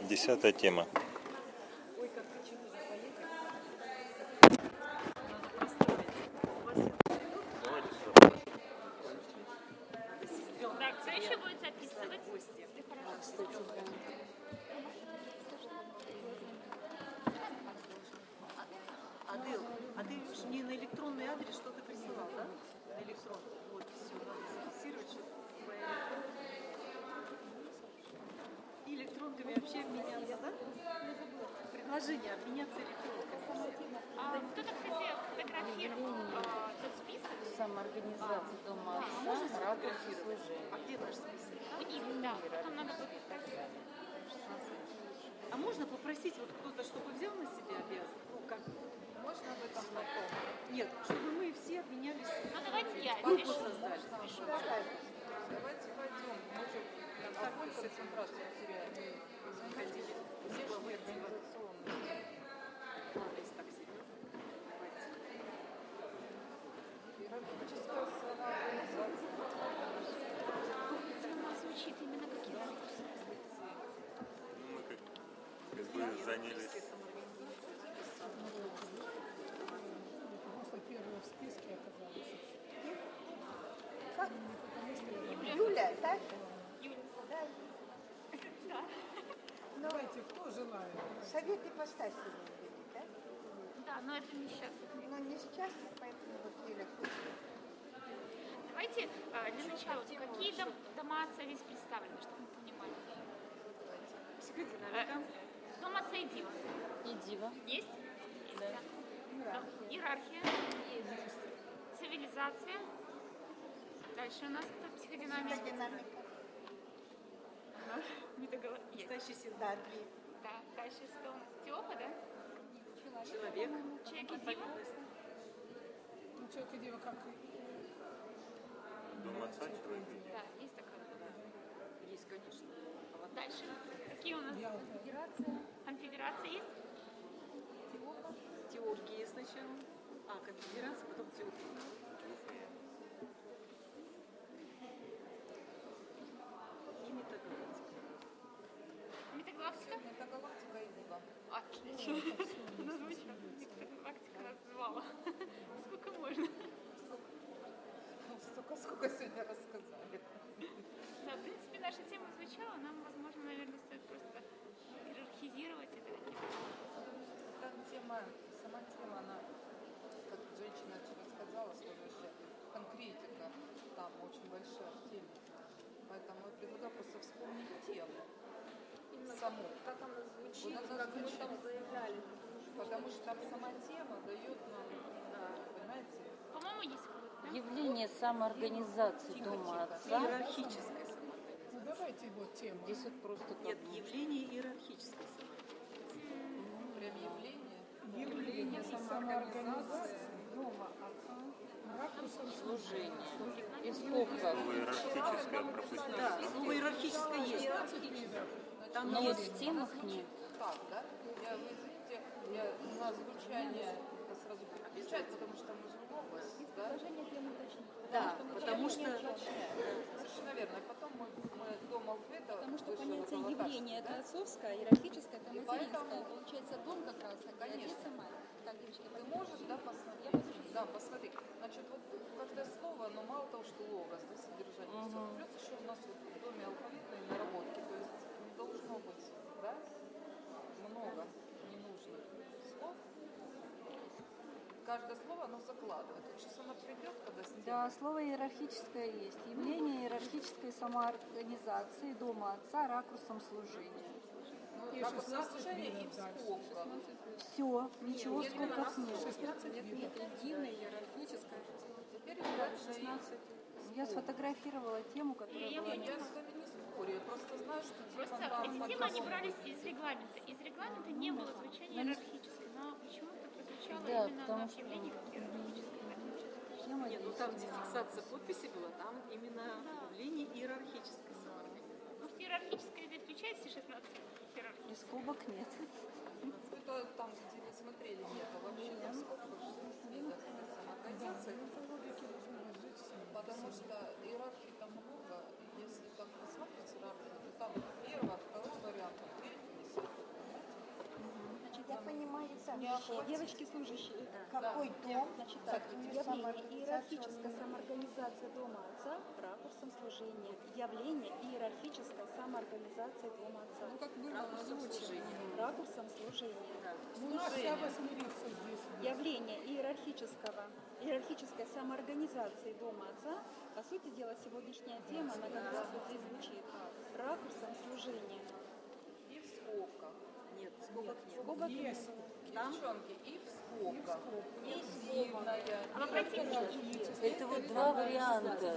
10-я тема. Так, кто еще будет записывать? А ты мне на электронный адрес что-то присылал, да? На электрон. Вот, все, надо зафиксировать, что твоя электронка. И электронками вообще обменяться, да? Предложение обменяться электронками. Кто-то, кстати, фотографировал тот список. Самоорганизация дома отца, ракурс служения. А где наш список? У них, да. Потом надо будет так. А можно попросить вот кто-то, чтобы взял на себя обязанность? Ну, как? Можно об этом потом? Нет, чтобы мы все обменялись. Ну, давайте я Группу решу. создали. Давайте пойдем. Мы же такую концентрацию теряем. Ходили. Все организационные. Ладно, если так серьезно. Давайте. Юридическая самоорганизация. Она звучит именно как иерархия. Мы как бы занялись. Просто первые в списке оказались. Юля, так? Юля. Да. Давайте, кто желает? Советы по Стасину были, да? Да, но это не сейчас. Но не сейчас, поэтому вот Юля хочет. Давайте для начала, какие дома отца здесь представлены, чтобы мы понимали? Психодинамика. Дом отца и Дива. И Дива. Есть? Да. Иерархия. Цивилизация. Дальше у нас это психодинамика. Динамика. Не договор. Есть. Настоящий синтез. Да, две. Да. Дальше что у нас? Теопа, да? Человек. Человек и Дива. Ну, человек и дева как... Дом отца, человек. Да, есть такая. Есть, конечно. Дальше. Какие у нас? Конфедерация есть? Теоргия сначала. Конфедерация, потом теоргия. И метагалактика. Метагалактика? Метагалактика и Дива. Отлично. Назвучала. Метагалактика называла. Сколько можно? Столько, сколько сегодня рассказали. Да, в принципе, наша тема звучала. Нам, возможно, наверное, стоит просто иерархизировать это. Там тема, сама тема, она, как женщина вчера сказала, служащая, конкретика там очень большая в теме. Поэтому я предлагаю просто вспомнить тему. Саму. Как она звучит, Вот она как мы звучит. там заявляли. Потому что там сама тема дает нам, понимаете, По-моему, есть какой-то, да? Явление самоорганизации дома отца. Иерархической самоорганизации. Ну, давайте вот тему. Здесь вот просто Нет, как бы явление иерархической самоорганизации. прям явление. Явление самоорганизации дома отца ракурсом служения. И сколько? Слово иерархическое пропустить. Да, слово иерархическое есть. Там Но вот есть. в темах нет. Так, да? Вы извините, на звучание это сразу переключать, потому что мы же в область, да? Да, потому что... Совершенно верно. И потом мы дом алфавита Потому что вышли понятие в явления да? это отцовское, иерархическое это И материнское. поэтому- Получается дом как раз, а Конечно. отец и мать. Так, девочки, Ты можешь, да, посмотреть? Да, посмотри. Значит, вот каждое слово, но мало того, что логос, да, содержание, всё. Плюс еще у нас вот в доме алфавитные наработки, то есть не должно быть, да, много ненужных слов. Каждое слово оно закладывает. Вот сейчас она придет, когда с тем- Да, слово иерархическое есть. Явление иерархической самоорганизации дома отца ракурсом служения. Ну, И как вот 16 служение и видов дальше. скобка. Все, ничего в скобках нет. 16 видов. единое, иерархическое. Теперь является 16. Я сфотографировала тему, которая была. Я с вами не спорю, я просто знаю, что Просто тема там эти темы, они по-другому брались будет. из регламента. Из регламента не было звучания иерархической, но почему-то прозвучало Да, именно потому на что- явление как иерархическое. Поэтому что-то Тема Нет, ну есть. там, где фиксация подписи была, там именно явление иерархической самоорганизации. Может, иерархическое здесь включает все 16 иерархий? И скобок нет. Это там, где не смотрели, нет, а вообще там сколько же видов самоорганизации. Потому что иерархии там много. Если так посмотреть иерархию, то там первый, второй вариант, третий, 10. служащие. Девочки служащие. Какой дом? Значит с так, какими явление иерархическая самоорганизационными- самоорганизация Дома Отца ракурсом служения. Явление иерархическая самоорганизация Дома Отца. Ну, как было озвучено. Ракурсом служения. У нас я смирился здесь. Явление иерархической самоорганизации Дома Отца, по сути дела, сегодняшняя тема, она как раз вот здесь звучит. Ракурсом служения. И в скобках. Нет, скобок нет. Скобок Есть. Девчонки, и в скобках. Интимная. А вы практически Это вот два варианта.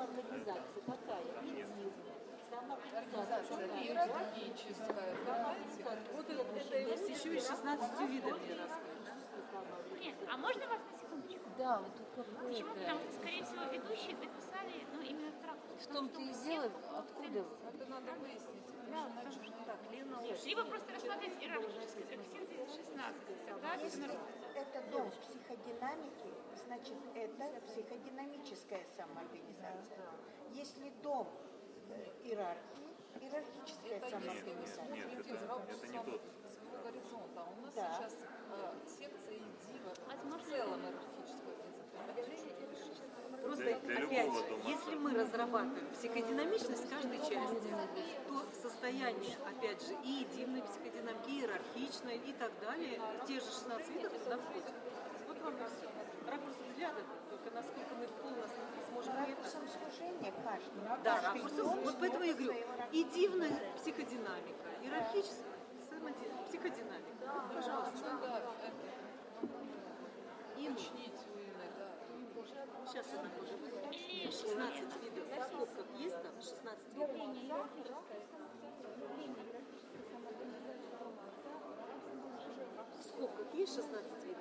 Организация иерархическая. Давайте. Вот это есть еще и 16 видами раскрыто. нет. А можно вас на секундочку? Да, вот тут Почему? какое-то. Потому что, скорее всего, ведущие дописали, ну, именно этот ракурс. В том-то и дело, откуда? Это надо выяснить. Да, потому что так, Лена либо просто рассмотреть иерархический синтез 16, тогда это Если нормально. это дом психодинамики, значит, это психодинамическая самоорганизация. Если дом иерархии, иерархическая Это если вы самоорганизация. смотрите это ракурсом не тот. своего горизонта. А у нас Да. сейчас секция Дива в Возможно, целом иерархическая организация. Просто, Для опять любого же, дома. если мы разрабатываем психодинамичность каждой части, то состояние, опять же, и единой психодинамики, и иерархичной, и так далее, те же 16 видов туда входят. Вот вам и все. Ракурс взгляда, только насколько мы полностью сможем это. Ракурсом служения каждый. Да, каждый ракурсом, дом вот поэтому я говорю, своего ракурса. и дивная психодинамика, иерархическая психодинамика. Пожалуйста. Ну да, это И мы. уточнить у Инны, да. Сейчас я нахожу. Или 16 видов. В скобках есть там 16 видов? Явление иерархической самоорганизации Дома Отца ракурсом служения. В скобках есть 16 видов?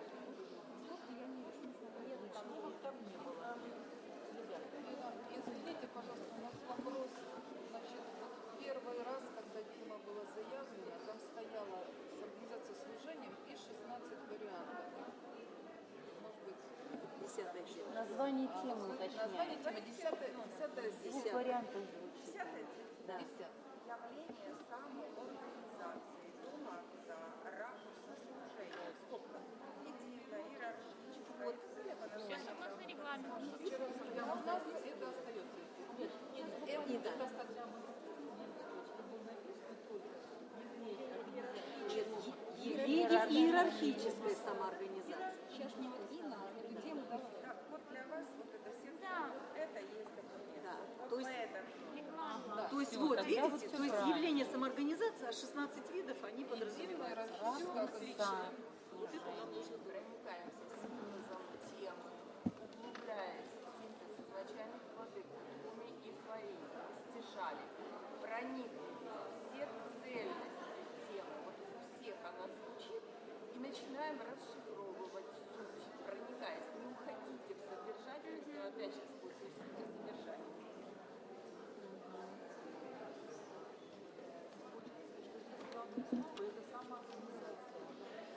Извините, пожалуйста, у нас вопрос. Значит, вот первый раз, когда тема была заявлена, там стояла с организацией служением и 16 вариантов. Может быть, 10-я тема. Название темы название уточняется. темы 10-я В двух вариантах звучит. Да. Явление самоорганизации Дома Отца, ракурса служения, скобка, единая, иерархическая. все согласно регламенту. А у нас это остается. Это остается. Иерархическая самоорганизация. Сейчас не вот Инна, эту тему давай. Так, вот для вас вот это сердце, Да. это есть документ. Да. Вот То есть, Регламент. то есть всё, вот, тогда видите, вот всё то есть правильно. явление самоорганизации, а 16 видов, они подразумевают. Да. Вот это нам нужно было. Проникаемся синтезом темы, углубляясь в синтез изначальных продуктов, уми и своей, стяжали, проникли все цельности темы, вот у всех она звучит, и начинаем расшифровывать суть, проникаясь, не уходите в содержательность, но опять же используя синтез содержания. Это самоорганизация.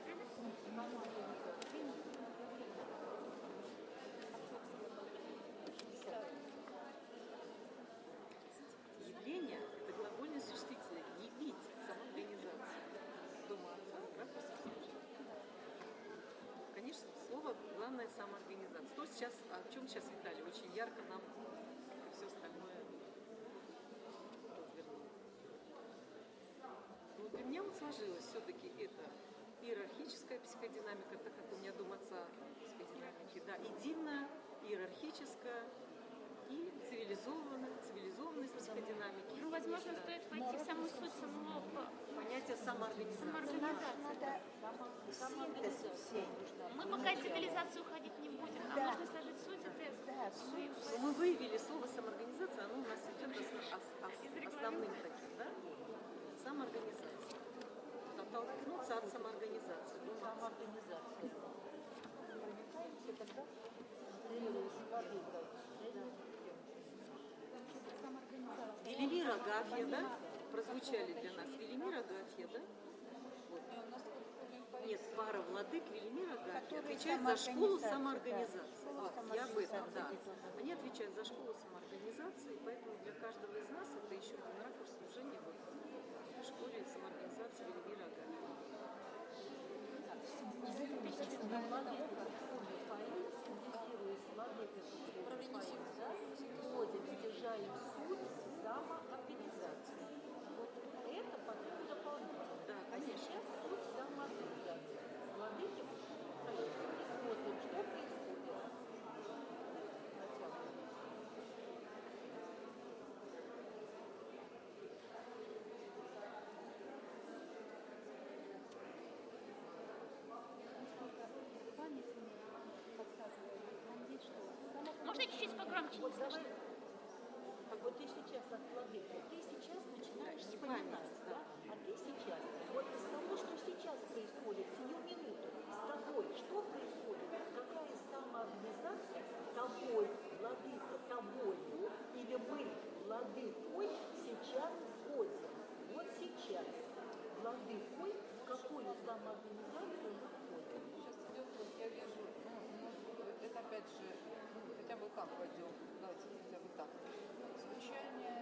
Явление – это глагольное существительное. Явить самоорганизацию Дома Отца, ракурс служения. Конечно, слово главное – самоорганизация. То сейчас, о чем сейчас Виталий очень ярко нам все остальное развернул. Но для меня вот сложилось все-таки это иерархическая психодинамика, так как у меня Дом Отца психодинамики, да, единая, иерархическая и цивилизованность психодинамики. Ну, возможно, стоит войти в самую суть самого Понятие самоорганизации. самоорганизации. Надо синтез всей. Мы пока в детализацию уходить не будем, а Да. нужно сложить суть и тест. Да, суть. Но мы выявили слово самоорганизация, оно у нас идет основным таким, да? Самоорганизация. Оттолкнуться от самоорганизации. Самоорганизация. Велимир Агафья, да? Прозвучали для нас. Велимир Агафья, да? Вот. Нет, пара владык Велимир Агафья Которые отвечает за школу самоорганизацию, самоорганизации. да. Вот, Школа я об этом, да. самоорганизации. Они отвечают за школу самоорганизации, поэтому для каждого из нас это еще один ракурс служения вот в школе самоорганизации Велимира Агафья. вот давай, вот ты сейчас от владыки, ты сейчас начинаешь вспоминать, да? А ты сейчас, вот из того, что сейчас происходит, сию минуту, с тобой, что происходит? Какая самоорганизация тобой, владыка, тобою, или мы, владыкой, сейчас входим? Вот сейчас владыкой в какую самоорганизацию мы входим? Сейчас идет, вот я вижу, это опять же, хотя бы как пойдем, давайте хотя бы так. Звучание,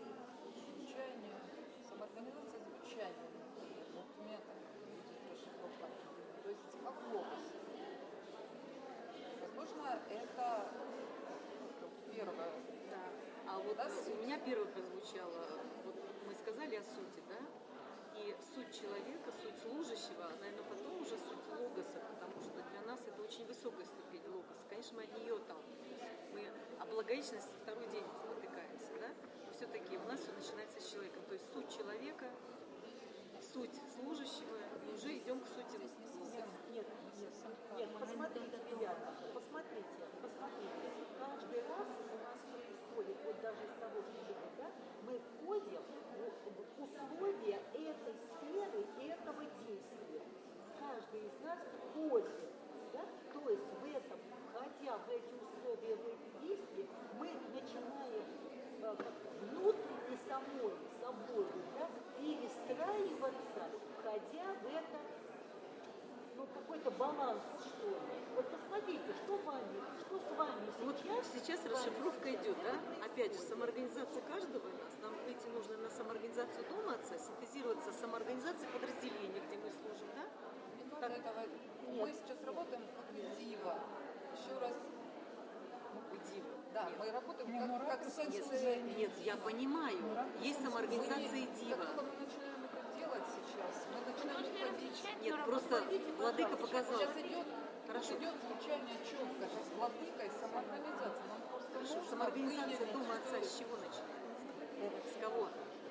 самоорганизация звучания. Вот у меня так будет расшифровка. То есть как в логосе. Возможно, это первое. Да. А вот Да, у меня первое прозвучало, вот мы сказали о сути, да? И суть человека, суть служащего, наверное, потом уже суть логоса, потому что для нас это очень высокая ступень логоса. Конечно, мы от нее отталкиваемся. Мы о благовещенности второй день спотыкаемся, да? Но все-таки у нас все начинается с человека. То есть суть человека, суть служащего, и уже идем к сути логоса. Нет, посмотрите, ребята, посмотрите. Каждый раз у нас происходит, вот даже из того, что было, да, мы входим в условия этой сферы и этого действия. Каждый из нас входит, да, то есть в этом, входя в эти условия, в эти действия, мы начинаем внутренне собой, да, перестраиваться, входя в это, какой-то баланс, что ли. Вот посмотрите, что с вами сейчас. Сейчас расшифровка идет, да? Опять же, самоорганизация каждого из нас. Нам выйти нужно на самоорганизацию Дома Отца, синтезироваться самоорганизацией подразделения, где мы служим, да? Так, мы сейчас работаем как дива. Еще раз. Дива. Да, Нет. мы работаем как секция. Нет, я понимаю. Есть самоорганизация и Дива. Как только мы начинаем это делать сейчас, мы начинаем входить. Нет, просто владыка показал. Сейчас идет Хорошо. идет звучание четко. Сейчас владыка и самоорганизация. Нам просто Хорошо. нужно Самоорганизация выявить Дома Отца с чего начинается? С кого?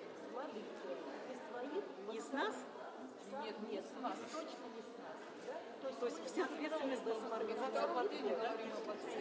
Не с нас? Нет, с нас. Точно не с нас. Да? То есть вся ответственность за самоорганизацию Второй день мы подходит, да? говорим об отце,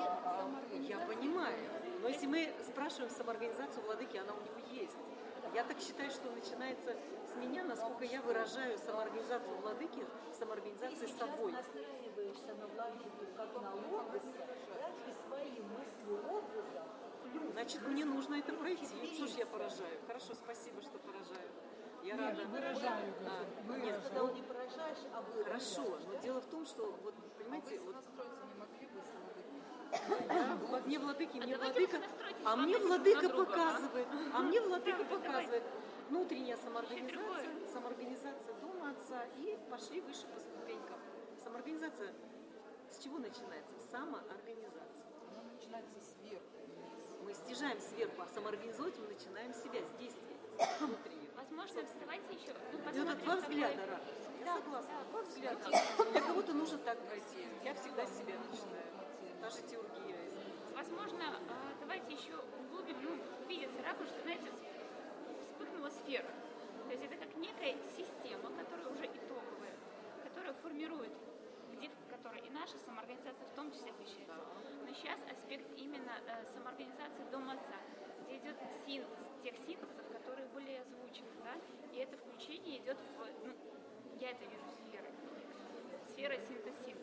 Я понимаю. Но если мы спрашиваем самоорганизацию владыки, она у него есть. Я так считаю, что начинается с меня, насколько я выражаю самоорганизацию владыки, самоорганизации с собой. Ты настраиваешься на владыку как на логос, да, и своим мыслеобразом плюс. Значит, мне нужно это пройти. Что ж я поражаю? Хорошо, спасибо, что поражаю. Я рада. Выражаю. Нет, Когда он не поражаешь, а выражаешь. хорошо, но дело в том, что, вот, понимаете, вот настроиться не могли бы с владыкой. мне владыки, мне давайте владыка, вы настройтесь а мне друг владыка на друга, показывает, а мне владыка Правда, показывает внутренняя другое. самоорганизация Дома Отца, и пошли выше по ступенькам. Самоорганизация с чего начинается? Самоорганизация. Она начинается сверху. Мы стяжаем сверху, а самоорганизовать мы начинаем с себя, с действия, внутреннего. Возможно, давайте еще. И вот это два взгляда, Рада. Я согласна, два взгляда. Для кого-то нужно так пройти. Я всегда с себя начинаю. Даже теургия. Возможно, давайте еще углубим, видится ракурс, что, знаете, вспыхнула сфера. То есть это как некая система, которая уже итоговая, которая формирует, в которой и наша самоорганизация в том числе освещается. Но сейчас аспект именно самоорганизации Дома Отца, где идет синтез, тех синтезов, которые были озвучены, да, и это включение идет в, я это вижу сферой, сфера синтез-синтеза.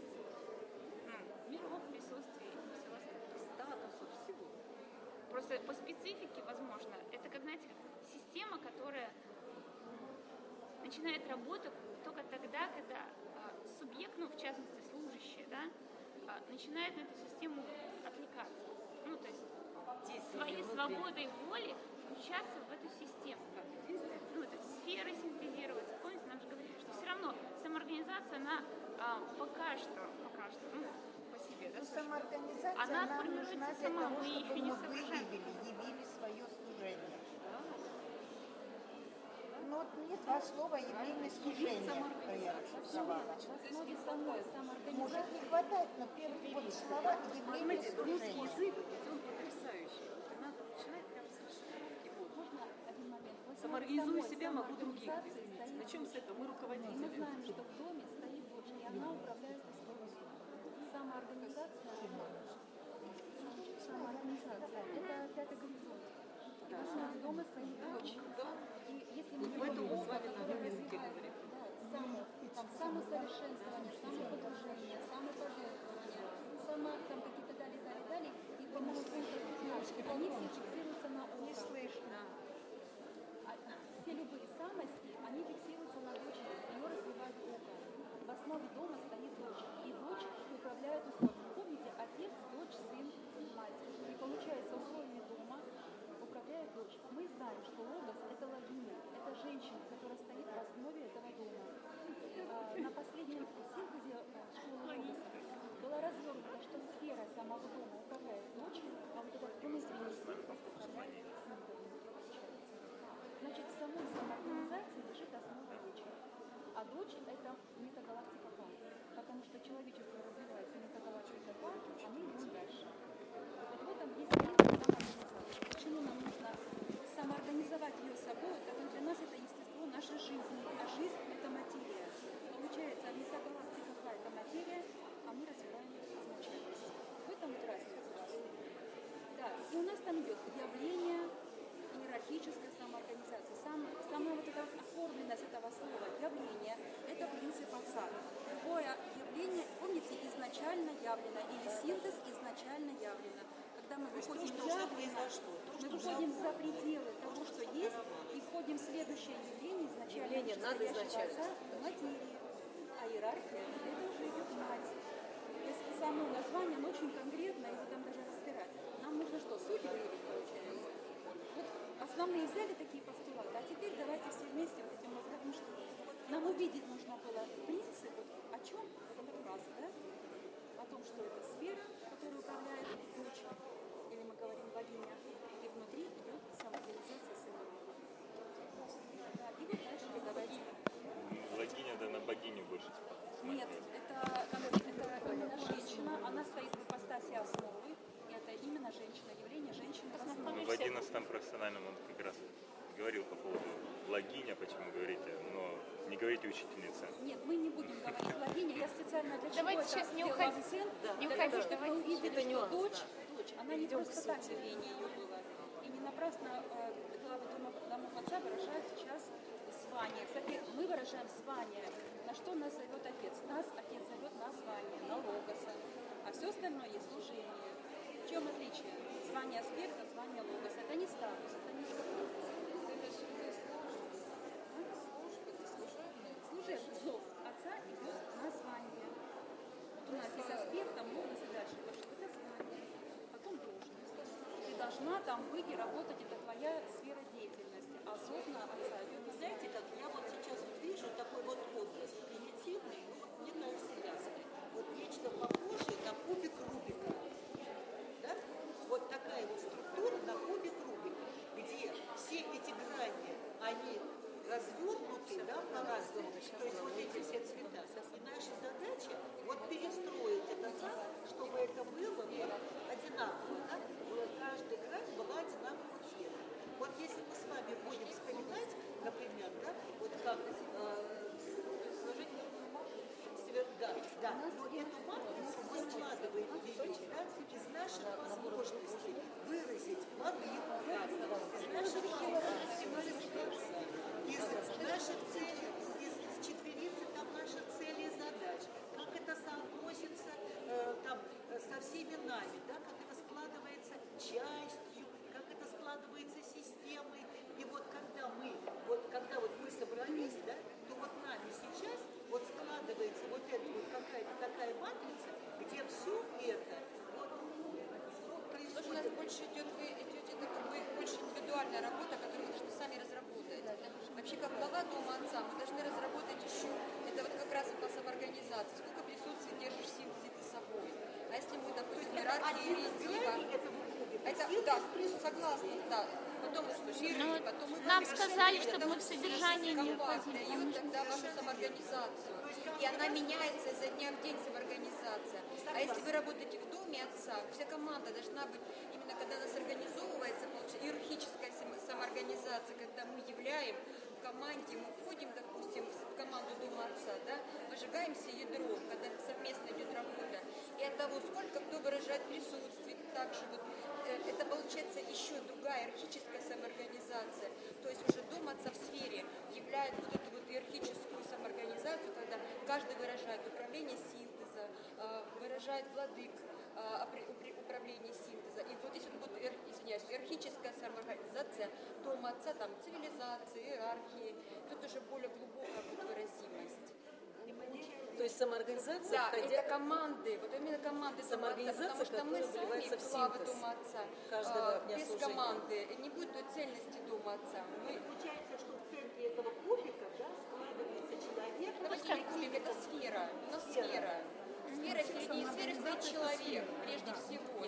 Миров, присутствия и всего остального. Статусов всего. Просто по специфике, возможно, это как, знаете, система, которая начинает работать только тогда, когда субъект, в частности служащие, да, начинает на эту систему отвлекаться. То есть своей свободой воли включаться в эту систему. Это сферы синтезироваться. Помните, нам же говорили, что все равно самоорганизация, она пока что, по себе, да, самоорганизация она нам формируется нужна для сама, того, мы еще чтобы не мы совершенны. явили свое служение. Ну вот мне два слова явление служения, что я рисовала. Может не хватает, но первые вот слова явление Понимаете, русский служения. язык, ведь он потрясающий. И надо начинать прямо с расшифровки. Можно один момент? Вот Самоорганизую самой себя, могу других самоорганизации изменить. стоит Начнем с этого, мы И мы руководители. знаем, что в доме стоит дочь, и она управляет историей. Самоорганизация самоорганизация. Это пятый горизонт. И в основе дома стоит дочь. И если мы Вот в этом мы с вами на одном языке развивает, говорим. там самосовершенствование, самопогружение, самопожертвование, там какие-то далее, и по моему они все фиксируются на око. Не слышно. Все любые самости, они фиксируются на дочери, ее развивает око. В основе дома стоит дочь, и дочь управляет условиями. Помните, отец, дочь, сын, мать. И получается, условиями дома управляет дочь. Мы знаем, что логос – это логиня, это женщина, которая стоит в основе этого дома. На последнем синтезе школы логоса было развернуто, что сфера самого дома управляет дочерью, а вот этот внутренний синтез управляет сыном. Значит, в самой самоорганизации лежит основа дочери. А дочь – это метагалактика К, потому что человечество развивается метагалактика К, а мы идем дальше. Вот в этом есть принцип самоорганизации. Почему нам нужно самоорганизовать ее собой? Потому что для нас это естество нашей жизни, а жизнь – это материя. Получается, метагалактика К – это материя, а мы развиваем изначальность. В этом вот разница. Да, и у нас там идет явление, иерархическая самоорганизация. Самая вот эта оформленность этого слова явление – это принцип отца. Любое явление, помните, изначально явлено, или синтез изначально явлено. Когда мы выходим за пределы того, что есть, и входим в следующее явление, изначально настоящего отца, материи. А иерархия – это уже идет мать. То есть само название, оно очень конкретно, его там даже разбирать. Нам нужно что, суть выявить, получается? Вот основные взяли такие постулаты, а теперь давайте все вместе вот этим мозговым штукам. Нам увидеть нужно было принцип, вот о чем эта фраза, да? О том, что это сфера, которая управляет дочь, или мы говорим богиня, и внутри идет самоорганизация самого. Да, и вот дальше давайте. Логиня, да, на богиню больше смотреть. Нет, это именно женщина, она стоит в ипостаси основы, и это именно женщина, явление женщины в основе. В 11-м профессиональном он как раз говорил по поводу логиня, почему говорите, но не говорите учительница. Нет, мы не будем говорить логиня, я специально для чего Давайте это сейчас не сделала уходить. акцент, Не для уходить, того, чтобы вы увидели, это что нюанс, дочь, она не Идем к просто так сути. явление ее было. И не напрасно главы домов отца выражают сейчас звание. Кстати, мы выражаем звание, на что нас зовет отец. Нас отец зовет на звание, на логоса, а все остальное есть служение. В чем отличие? Звание аспекта, звание логоса. Это не статус, это не статус. Служебный зов отца идет на звание. Вот у нас есть аспект, там логос и дальше пошел. Это звание. Потом должность. Ты должна там быть и работать, это твоя сфера деятельности. А зов на отца идет. Вы знаете, как я вот сейчас вот вижу такой вот образ примитивный, но вот мне кажется ясный. Вот нечто похожее на кубик Рубика. Да? Вот такая вот структура на кубик Рубика, где все эти грани, они развернуты, да, по-разному, то есть вот эти все цвета. И наша задача вот перестроить это так, чтобы это было вот одинаково, да? Каждая грань была одинакового цвета. Вот если мы с вами будем вспоминать, например, да, вот как сложить да, но эту матрицу мы складываем ее, да, из наших возможностей выразить владыку, из наших из наших целей, из четверицы там наших целей и задач, как это соотносится там со всеми нами, да, как это складывается частью, как это складывается системой. И вот когда мы собрались, да, то вот нами сейчас вот складывается вот эта вот какая-то такая матрица, где все это вот Потому что у нас больше идет больше индивидуальная работа, которую мы должны сами разработать. Вообще, как глава дома отца, мы должны разработать еще, это вот как раз по самоорганизации, сколько присутствий держишь в синтезе ты собой. А если мы, допустим, иерархия это, да, согласна, да. Потом потом мы нам сказали, чтобы мы в содержание не уходили. И вот тогда вашу самоорганизацию. И она меняется изо дня в день, самоорганизация. А если вы работаете в доме отца, вся команда должна быть, именно когда она организовывается, иерархическая самоорганизация, когда мы являем в команде, мы входим, допустим, в команду дома отца, да, выжигаемся ядром, когда совместно идет работа. И от того, сколько кто выражает присутствие, также вот, это получается еще другая иерархическая самоорганизация. То есть уже дом отца в сфере является вот эту вот иерархическую самоорганизацию, когда каждый выражает управление синтеза, выражает владык управление синтеза. И вот здесь вот будет, извиняюсь, иерархическая самоорганизация дома отца, там цивилизации, иерархии. Тут уже более глубокая будет выразимость. То есть самоорганизация, да, входя... это команды, вот именно команды дома отца, потому что мы сами главы дома отца. Без команды не будет той цельности дома отца. Получается, что в центре этого кубика, да, складывается человек. Давайте не кубик, это сфера. У нас сфера. Сфера, среди сферы стоит человек, прежде всего.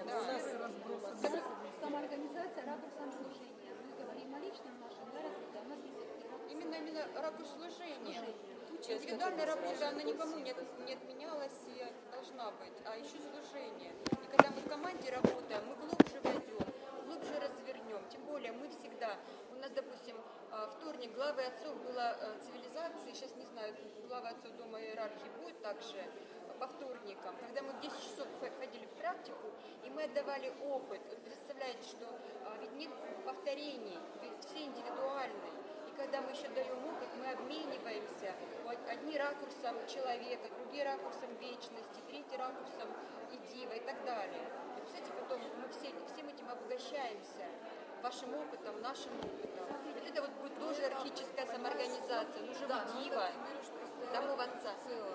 Да. Самоорганизация ракурсом служения. Мы говорим о личном нашем, да, развитии. У нас есть Именно ракурс служения. Индивидуальная работа, она никому не отменялась и должна быть, а еще служение. И когда мы в команде работаем, мы глубже войдем, глубже развернем. Тем более мы всегда, у нас, допустим, вторник главы отцов была цивилизации, сейчас не знаю, главы отцов дома иерархии будет также по вторникам, когда мы в 10 часов ходили в практику, и мы отдавали опыт. Вы представляете, что ведь нет повторений, ведь все индивидуальны. И когда мы еще даем опыт, мы обмениваемся. Одни ракурсом человека, другие ракурсом вечности, третий ракурсом идива и так далее. И, кстати, потом мы всем этим обогащаемся. Вашим опытом, нашим опытом. Вот это вот будет тоже иерархическая самоорганизация. Ну, живо дива, домов отца.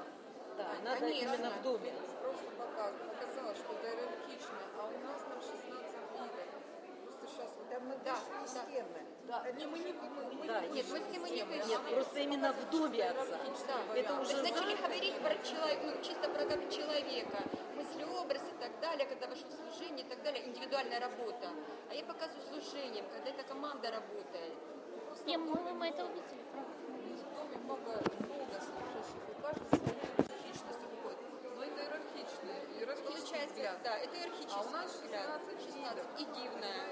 Да, надо конечно. именно в доме. Просто показала, что это иерархично, а у нас там 16 видов. Просто сейчас вот Там мы вышли из темы. да, не, мы не Да, нет, мы с темы не вышли. Нет, просто именно в доме отца. Да. Это уже начали говорить про человека, ну, чисто про как человека, мысли, образ и так далее, когда вошло служение и так далее, индивидуальная работа. А я показываю служением, когда эта команда работает. Не, мы это увидели, правда. в доме много служащих, у каждого своя иерархичность выходит. Но это иерархичный Получается, взгляд. да, это иерархический А у нас взгляд. 16 и дивная.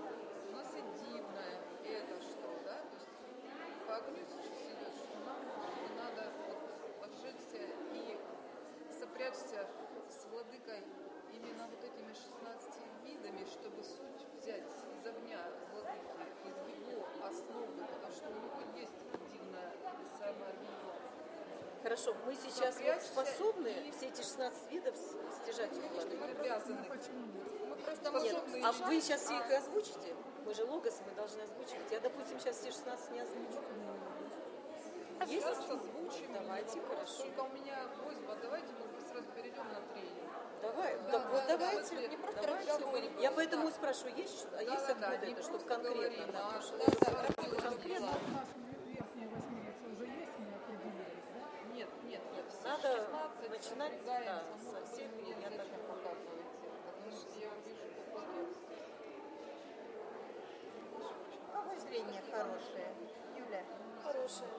У нас и дивное, и это что, да? То есть по огню сейчас идет, что нам надо пожечься и сопрячься с владыкой именно вот этими 16 видами, чтобы суть взять из огня владыки, из его основы, потому что у него есть дивная самоорганизация. Хорошо, мы сейчас вот способны все эти 16 видов стяжать? Мы обязаны. Мы просто Нет, способны а вы сейчас все их озвучите? Мы же логосы, мы должны озвучивать. Я, допустим, сейчас все 16 не озвучу. Есть? Сейчас озвучим. Давайте, хорошо. Только у меня просьба, давайте мы сразу перейдем на тренинг. Давай, Да, вот да, давайте. да, не просто Давайте. разговор. Я поэтому и спрашиваю, есть что-то, а есть откуда не это, чтобы просто конкретно? говорим, Да, а что- конкретно. У нас верхняя восьмица уже есть, мы определились, да? Нет, все Надо 16 начинать, отодвигаем, да, само со всех, собой, я так зачем поняла. показываете? Потому что я вижу по контексту. У кого зрение хорошее? Юля? Хорошая.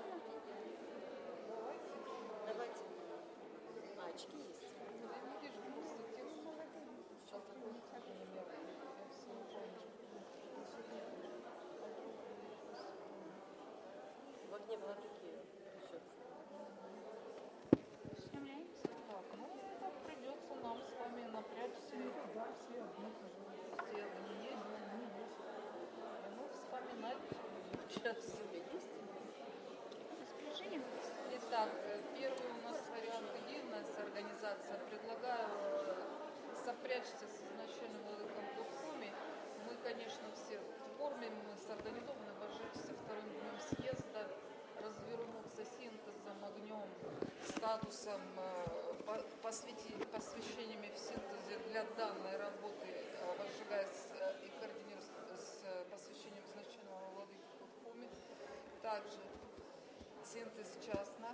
Давайте. А, очки есть. Я не вижу просто текст. Сейчас такой, например, я все уже В огне владыки еще. Так, ну так придется нам с вами напрячься. Да, все одно Все огни есть. И мы вспоминать будем сейчас. Итак, первый у нас вариант единая организация. Предлагаю сопрячься с изначальным владыком Плутоми. Мы, конечно, все в форме, мы сорганизованы, вожжемся вторым днем съезда, развернуться синтезом, огнем, статусом, посвящениями в синтезе для данной работы, возжигаясь и координируясь с посвящением изначального владыки Плутоми. Также синтез частно,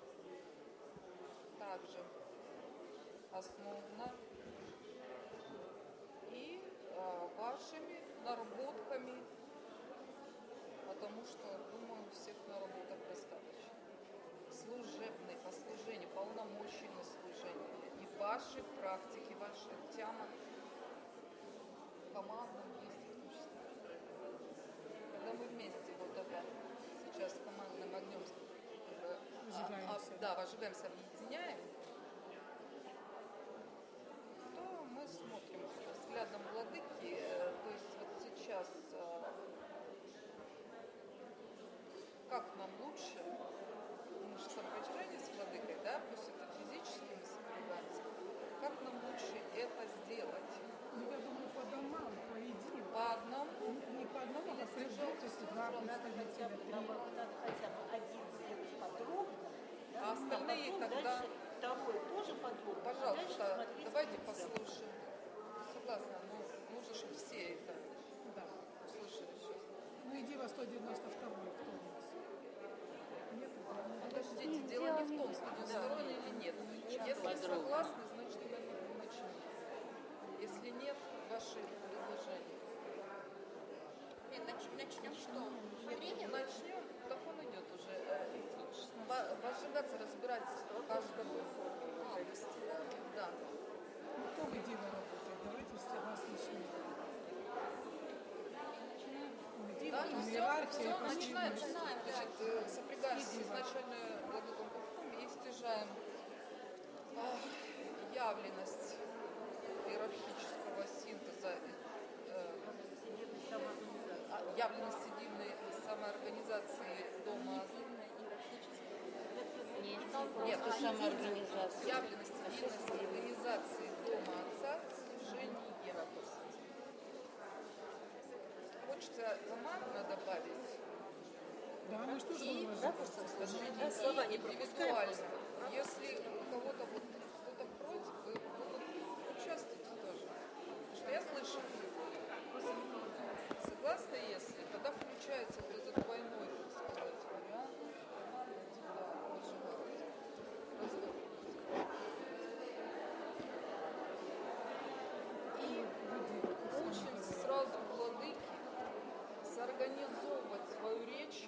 также основно и вашими наработками, потому что, думаю, всех наработок достаточно. Служебный, по служению, полномочийное служение и ваши практики, ваша тяма в командном действии в том числе. Когда мы вместе вот это сейчас командным огнем возжигаемся, объединяем, то мы смотрим взгляд как нам лучше, мы же сопряжение с владыкой, да, пусть это физически мы сопрягаемся, как нам лучше это сделать? Ну, я думаю, по домам, по единому. По одному? Не по одному, а придется сюда представителя три. Надо хотя бы один сделать подробно, да, А остальные потом тогда... дальше второй тоже подробно. Пожалуйста, дальше смотреть давайте смысл. послушаем. Согласна, но нужно, чтобы все это Да. услышали сейчас. Ну, иди во 192 кто у нас? Нет, Подождите, дело не в том, студийный или нет. Если согласны, значит мы начнем. Если нет, ваши предложения. Нет, начнем что? Начнем, так он идет уже. Возжигаться, разбирать каждую форму вести. Да. ну, кто в едино работает? Давайте все вас начнем. Да, все, Иерархия, начинаем. Начинаем, да. Значит, сопрягаемся изначально владыком Пухом и стяжаем явленность иерархического синтеза, явленность единой самоорганизации дома. Нет, самоорганизация. явленность единой самоорганизации дома Отца, служение. Хочется командно добавить Да, мы что же и можем? служение слова не индивидуально. Если у кого-то вот кто-то против, вы участвуйте тоже. Потому что я слышу. Согласны, если? Тогда включается вот этот двойной, так сказать, вариант. И учимся сразу владыки сорганизовывать свою речь,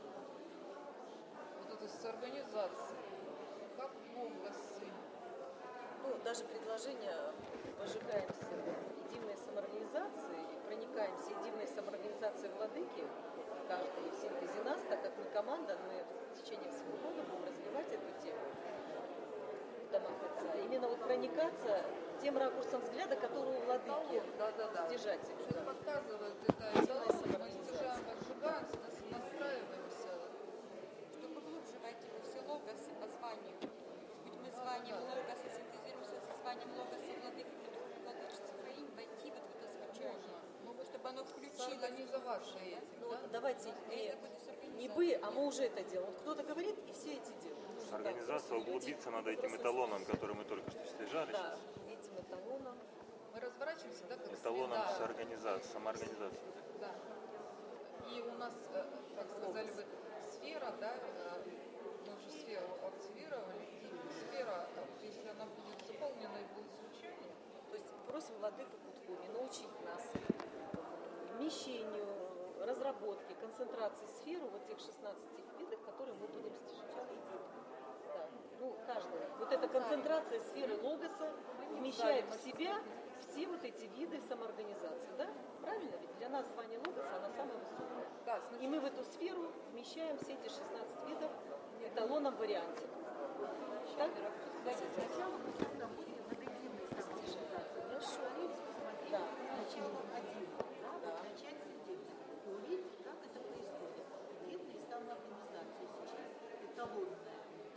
вот это с организацией, как Бога Сын. Ну, даже предложение «Возжигаемся единой самоорганизацией», проникаемся единой самоорганизацией владыки, каждый в синтезе нас, так как мы команда, мы в течение всего года будем развивать эту тему в домах Отца. Именно вот проникаться тем ракурсом взгляда, который у владыки, стяжатель. Что подсказывает это эталон, мы стяжаем, возжигаемся, настраиваемся. Чтобы глубже войти во все логосы по званию. Ведь мы званием логоса синтезируемся со званием логоса владыки, который владычица Фаин, войти вот в это звучание. Чтобы оно включилось. Организоваться этим, Ну, да? давайте не бы, а мы уже это делаем. Вот кто-то говорит, и все эти делают. С организацией углубиться надо этим эталоном, который мы только что стяжали. Да, этим эталоном. Мы разворачиваемся, да, как Эталоном среда. с организацией, самоорганизацией. Да. И у нас, как сказали вы, сфера, да, мы уже сферу активировали, и сфера, если она будет заполнена и будет звучание. То есть просим владыку Куткуми научить нас вмещению, разработке, концентрации сферы вот тех 16 видов, которые мы будем стяжать. Да. Ну, каждая. Вот эта концентрация сферы логоса вмещает в себя все вот эти виды самоорганизации, да? Правильно? Ведь для нас звание логоса, она самая высокая. Да, И мы в эту сферу вмещаем все эти 16 видов в эталонном варианте. Так? Сначала мы работаем над единой самоорганизацией. Хорошо. Да. Сначала один, да, начать с единой. И увидеть, как это происходит. Единая самоорганизация сейчас, эталонная.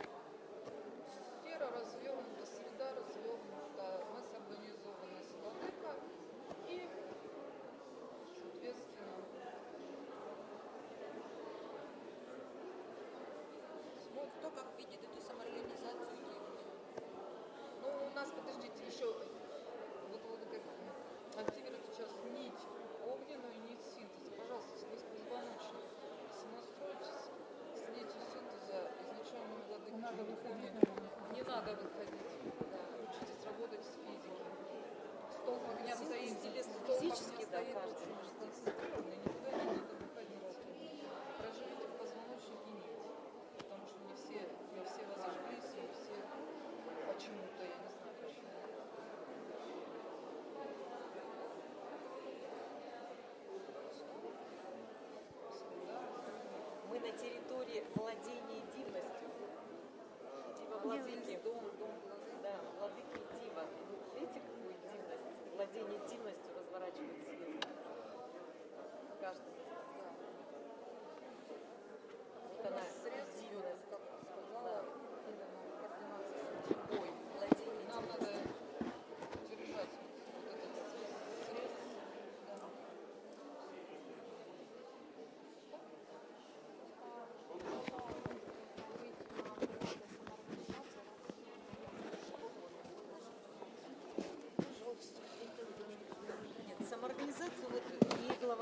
сфера развернута, среда развернута, мы сорганизованы с владыка и, соответственно, Вот кто как видит эту самоорганизацию делает. ну, у нас, подождите, еще вот как активирует сейчас нить огненную и нить синтеза. Пожалуйста, сквозь позвоночник сонастройтесь с нитью синтеза изначального владыки. Надо выходить, Не надо выходить. Да. Учитесь работать с физикой. Столб огня стоит, столб физически, огня да, стоит каждый. очень сконцентрированный, никуда не надо выходить. Проживите в позвоночнике нить, потому что не все возожглись, не все почему-то, я не знаю почему. Мы на территории владения дивностью. Дива владыки. Да, владыки Дива. Видите, какую дивность? Владение дивностью разворачивается везде. Каждый из нас.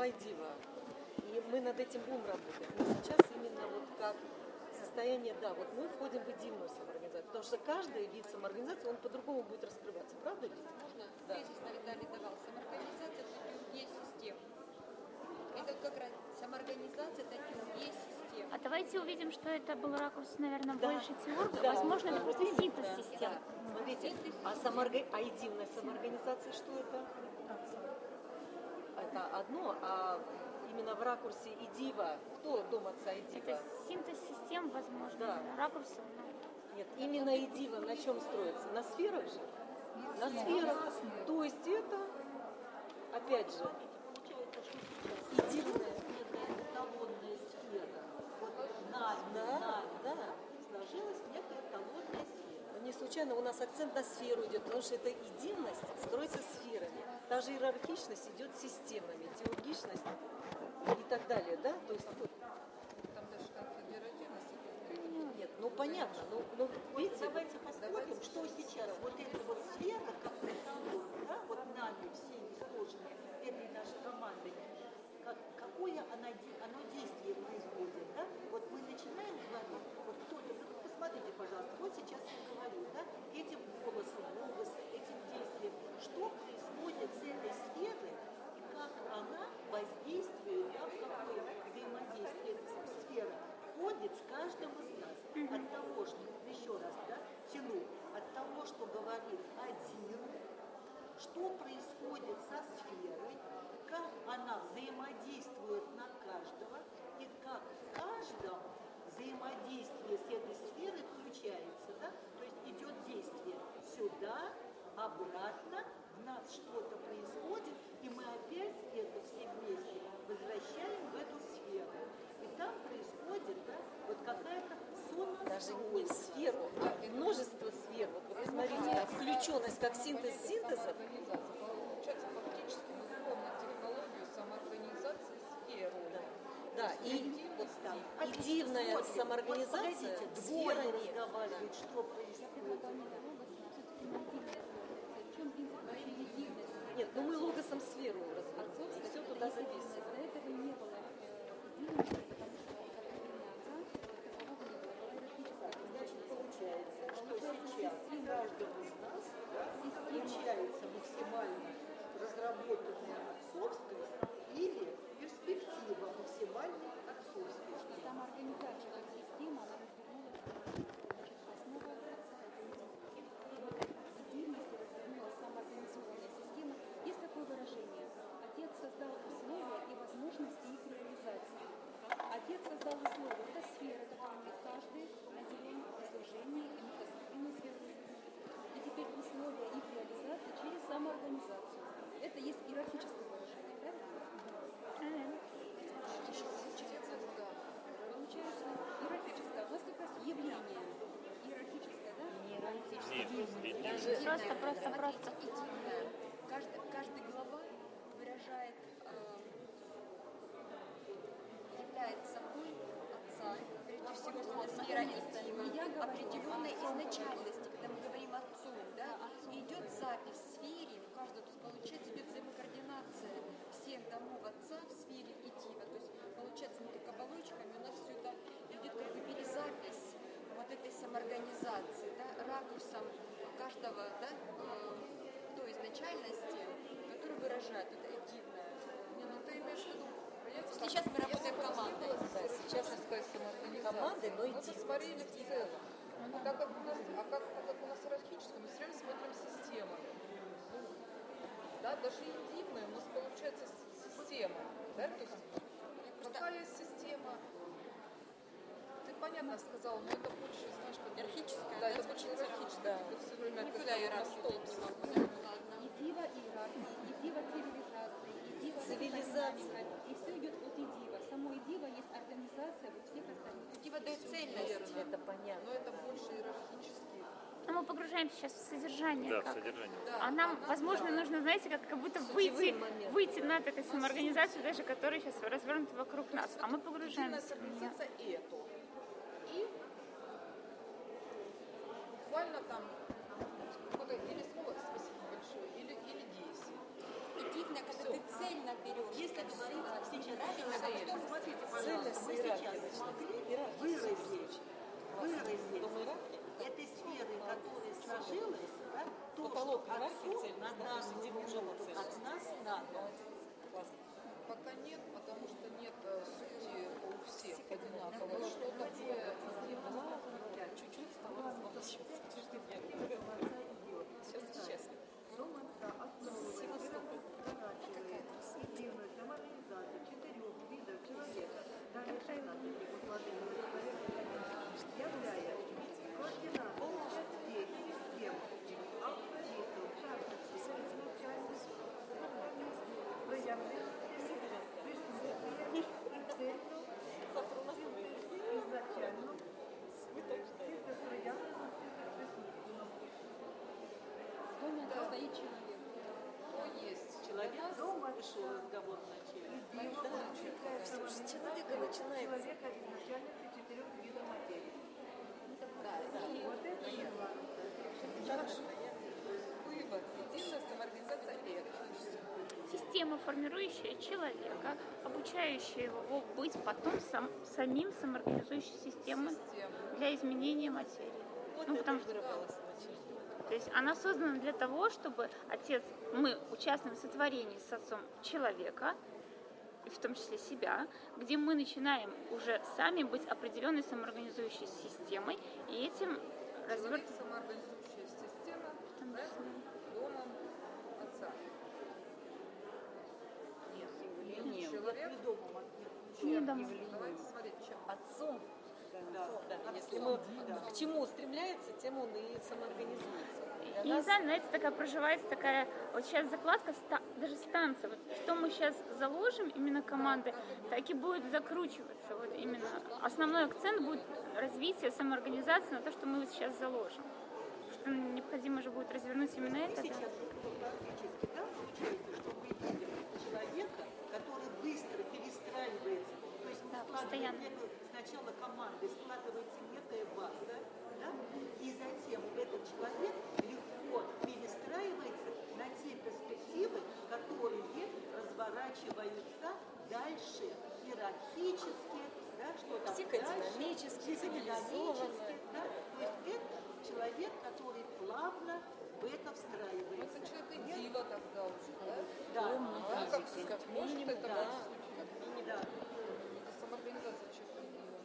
давай дива. И мы над этим будем работать. Но сейчас именно вот как состояние, да, вот мы входим в единую самоорганизацию, потому что каждый вид самоорганизации, он по-другому будет раскрываться, правда ведь? Можно Да. тезисно Виталий давал. Самоорганизация – это есть система. Это как раз самоорганизация – это есть система. А давайте увидим, что это был ракурс, наверное, Да. больше теории. Да. Возможно, это просто Вот синтез именно. систем. Да. Смотрите, а единая самоорганизация что это? Это одно, а именно в ракурсе и дива, кто дом отца и дива? Это синтез систем, возможно, Да. ракурсов. Нет, именно и дива на чем строится? На сферах же? На сферах. То есть это, опять же, единая. Эталонная сфера. Вот нами сложилась некая эталонная сфера. Не случайно у нас акцент на сферу идет, потому что эта единость строится сферами. Та же иерархичность идет системами, теологичность и так далее, да? То есть вот. Там даже конфедеративность. Нет, ну понятно, ну видите, Давайте посмотрим, что сейчас вот эта вот сфера, как эталон, да, вот нами всеми сложными, этой нашей командой, какое оно действие производит, да? Вот мы начинаем говорить, вот кто-то, вы посмотрите, пожалуйста, вот сейчас я говорю, да, этим голосом, этим действием, что происходит с этой сферой, и как она воздействует, да, в какое взаимодействие эта сфера входит с каждым из нас. От того, что, еще раз, да, тяну, от того, что говорит один, что происходит со сферой, как она взаимодействует на каждого, и как в каждом взаимодействие с этой сферой включается, да, то есть идет действие сюда, обратно, в нас что-то происходит, и мы опять это все вместе возвращаем в эту сферу. И там происходит, да, вот какая-то даже не в сферу, а множество сфер. Вот вы посмотрите, включенность как синтез синтеза. Получается, фактически мы входим на технологию самоорганизации сферу. Да, и вот единая самоорганизация двое сфера разговаривают, что происходит. Нет, ну мы логосом сферу развернули, и все туда записываем. До этого не было единости, потому что, как Значит, получается, что сейчас каждому из нас включается максимально разработанная отцовскость или перспектива максимальной отцовскости. самоорганизация как система, она развернулась, основа единости развернулась самоорганизованная система. Есть такое выражение: Отец создал условия и возможности их реализации. Отец создал условия. Это сфера, которыми каждый наделен в служении и мотоциклинной сферы. И теперь условия их реализации через самоорганизацию. Это есть иерархическое выражение, правильно? Получается, иерархическое. У нас как раз явление иерархическое, да? Просто. Единая. Каждый глава выражает, является собой отца, прежде всего сфера единого, определенной изначальности, когда мы говорим отцом, да, и идет запись в сфере, у каждого, то есть получается идет взаимокоординация всех домов отца в сфере единого, то есть получается мы только оболочками, у нас все это идет как бы перезапись вот этой самоорганизации, да, ракурсом каждого, да, той изначальности, которую выражает это единое. Не, ну ты имеешь в виду, понимаете, Сейчас мы работаем командой. Да, сейчас команды, но и мы посмотрели в целом. Так как у нас, как у нас иерархическое, мы все время смотрим системами. Да, даже единая у нас получается система. Да? То есть какая система? Ты понятно сказала, но это больше, знаешь, как Иерархическая, да, это больше иерархическое. Ты все время Никуда иерархию стол. не могу. Едива иерархии, едива цивилизации, едива Цивилизация. и все идет от едива. Само едиво есть организация вот всех остальных. Едиво дает цельность. это понятно. Но это больше иерархические. Но мы погружаемся сейчас в содержание. Да, в как. содержание. А нам, возможно, нужно, знаете, как будто выйти над этой самоорганизацией, даже которая сейчас развернута вокруг нас. А мы погружаемся в нее. Организация эту. И буквально там какое-то или слово «спасибо большое», или действие. Единое, когда ты цельно берешь. Если говорить сейчас, Цель. Смотрите, пожалуйста, мы сейчас смогли выразить этой сферы, которая сложилась, да, то, Потолок что иерархии отцу цель, на да, данный где мы момент уже от нас надо. Пока нет, потому что нет сути у всех одинаково. Что такое чуть-чуть стало разворачиваться. Сейчас. Дом отца основывает единую самоорганизацию 4 видов человека, даже 16 его владений являя координатором частей систем, алфавитов, частностей, изначальных проявлений, присутствия и целью изначально В доме отца стоит человек. кто есть человек. Дома пришел разговор вначале. Человека начинается. Человека изначальности 4 видов материи. Вот это вывод. Единая самоорганизация легче. Система, формирующая человека, обучающая его быть потом самим самоорганизующей системой для изменения материи. Ну, потому что, то есть она создана для того, чтобы отец, мы участвуем в сотворении с отцом человека, и в том числе себя, где мы начинаем уже сами быть определенной самоорганизующей системой, и этим Человек самоорганизующая система, да, домом отца. Нет, Человек домом не домом. Давайте смотреть, чем. Отцом. Если мы к чему устремляется, тем он и самоорганизуется. Я не знаю, знаете, такая проживается такая, вот сейчас закладка, даже станция, вот что мы сейчас заложим, именно команды, так и будет закручиваться, вот именно основной акцент будет развитие самоорганизации на то, что мы вот сейчас заложим. Что необходимо же будет развернуть именно это. Сейчас практически, да, получается, что мы видим человека, который быстро перестраивается, то есть постоянно. сначала команды складывается некая база, да, и затем этот человек легко перестраивается на те перспективы, которые разворачиваются дальше иерархически, да, что там психодинамически, цивилизованно, да, то есть это человек, который плавно в это встраивается. Это человек и дива тогда уже, да? Да. Как может это да. быть? Да. Это самоорганизация человека и дива.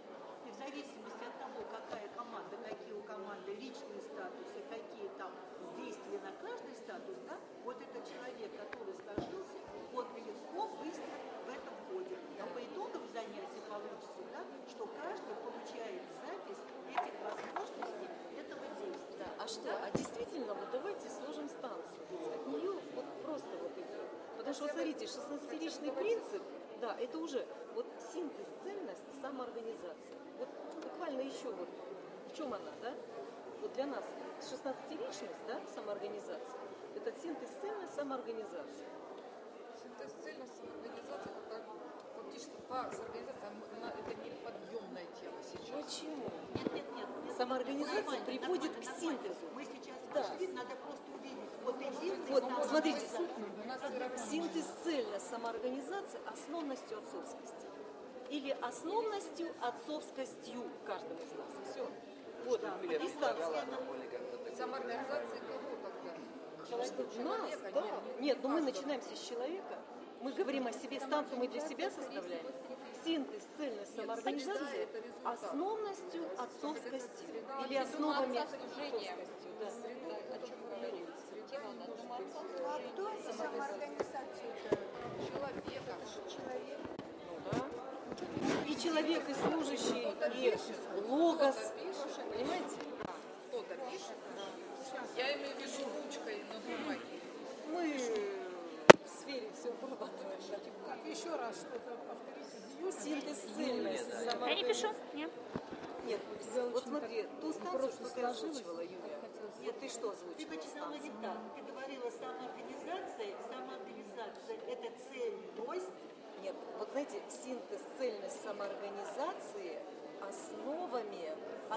И в зависимости от того, какая команда, какие у команды личные статусы, какие там действия на каждый статус, да, вот этот человек, который сложился, он легко, быстро в этом входит. А по итогам занятий получится, да, что каждый получает запись этих возможностей этого действия. Да, а что? А действительно, вот давайте сложим станцию. От нее вот просто вот идет. Потому что, смотрите, 16-личный принцип, да, это уже вот синтез, цельность, самоорганизация. Вот буквально еще вот в чем она, да? Вот для нас 16-личность, да, самоорганизация, это синтез, цельность, самоорганизация. Синтез цельность, самоорганизация, это фактически по организации, это не подъемная тема сейчас. Почему? Нет. Самоорганизация приводит к синтезу. Мы сейчас Да. пошли, надо просто увидеть. Вот единственное. Вот, смотрите, У нас все равно синтез, цельность, самоорганизация основностью отцовскости. Или основностью отцовскостью каждого из нас. Все. Вот, и станция. самоорганизация кого тогда? Нас, Человека, да. Нет, но мы каждого. начинаем с человека. Мы говорим о себе, станцию мы для себя составляем. Синтез, цельность, самоорганизация это результат. основностью отцовскостью. Или основами отцовскостью. Да. А кто это самоорганизацию? Человека. Ну да. И человек, и служащий, и логос. Понимаете? Кто-то пишет. Я имею в виду ручкой на бумаге. Мы в сфере все обрабатываем. Так, еще раз что-то повторите. Синтез, цельность, Я не пишу, нет. Нет, вот смотри, ту станцию, что ты озвучивала, Юля, вот ты что Ты озвучивала? начинала не так. Ты говорила самоорганизация. Самоорганизация – это цельность. Нет, вот знаете, синтез, цельность самоорганизации основами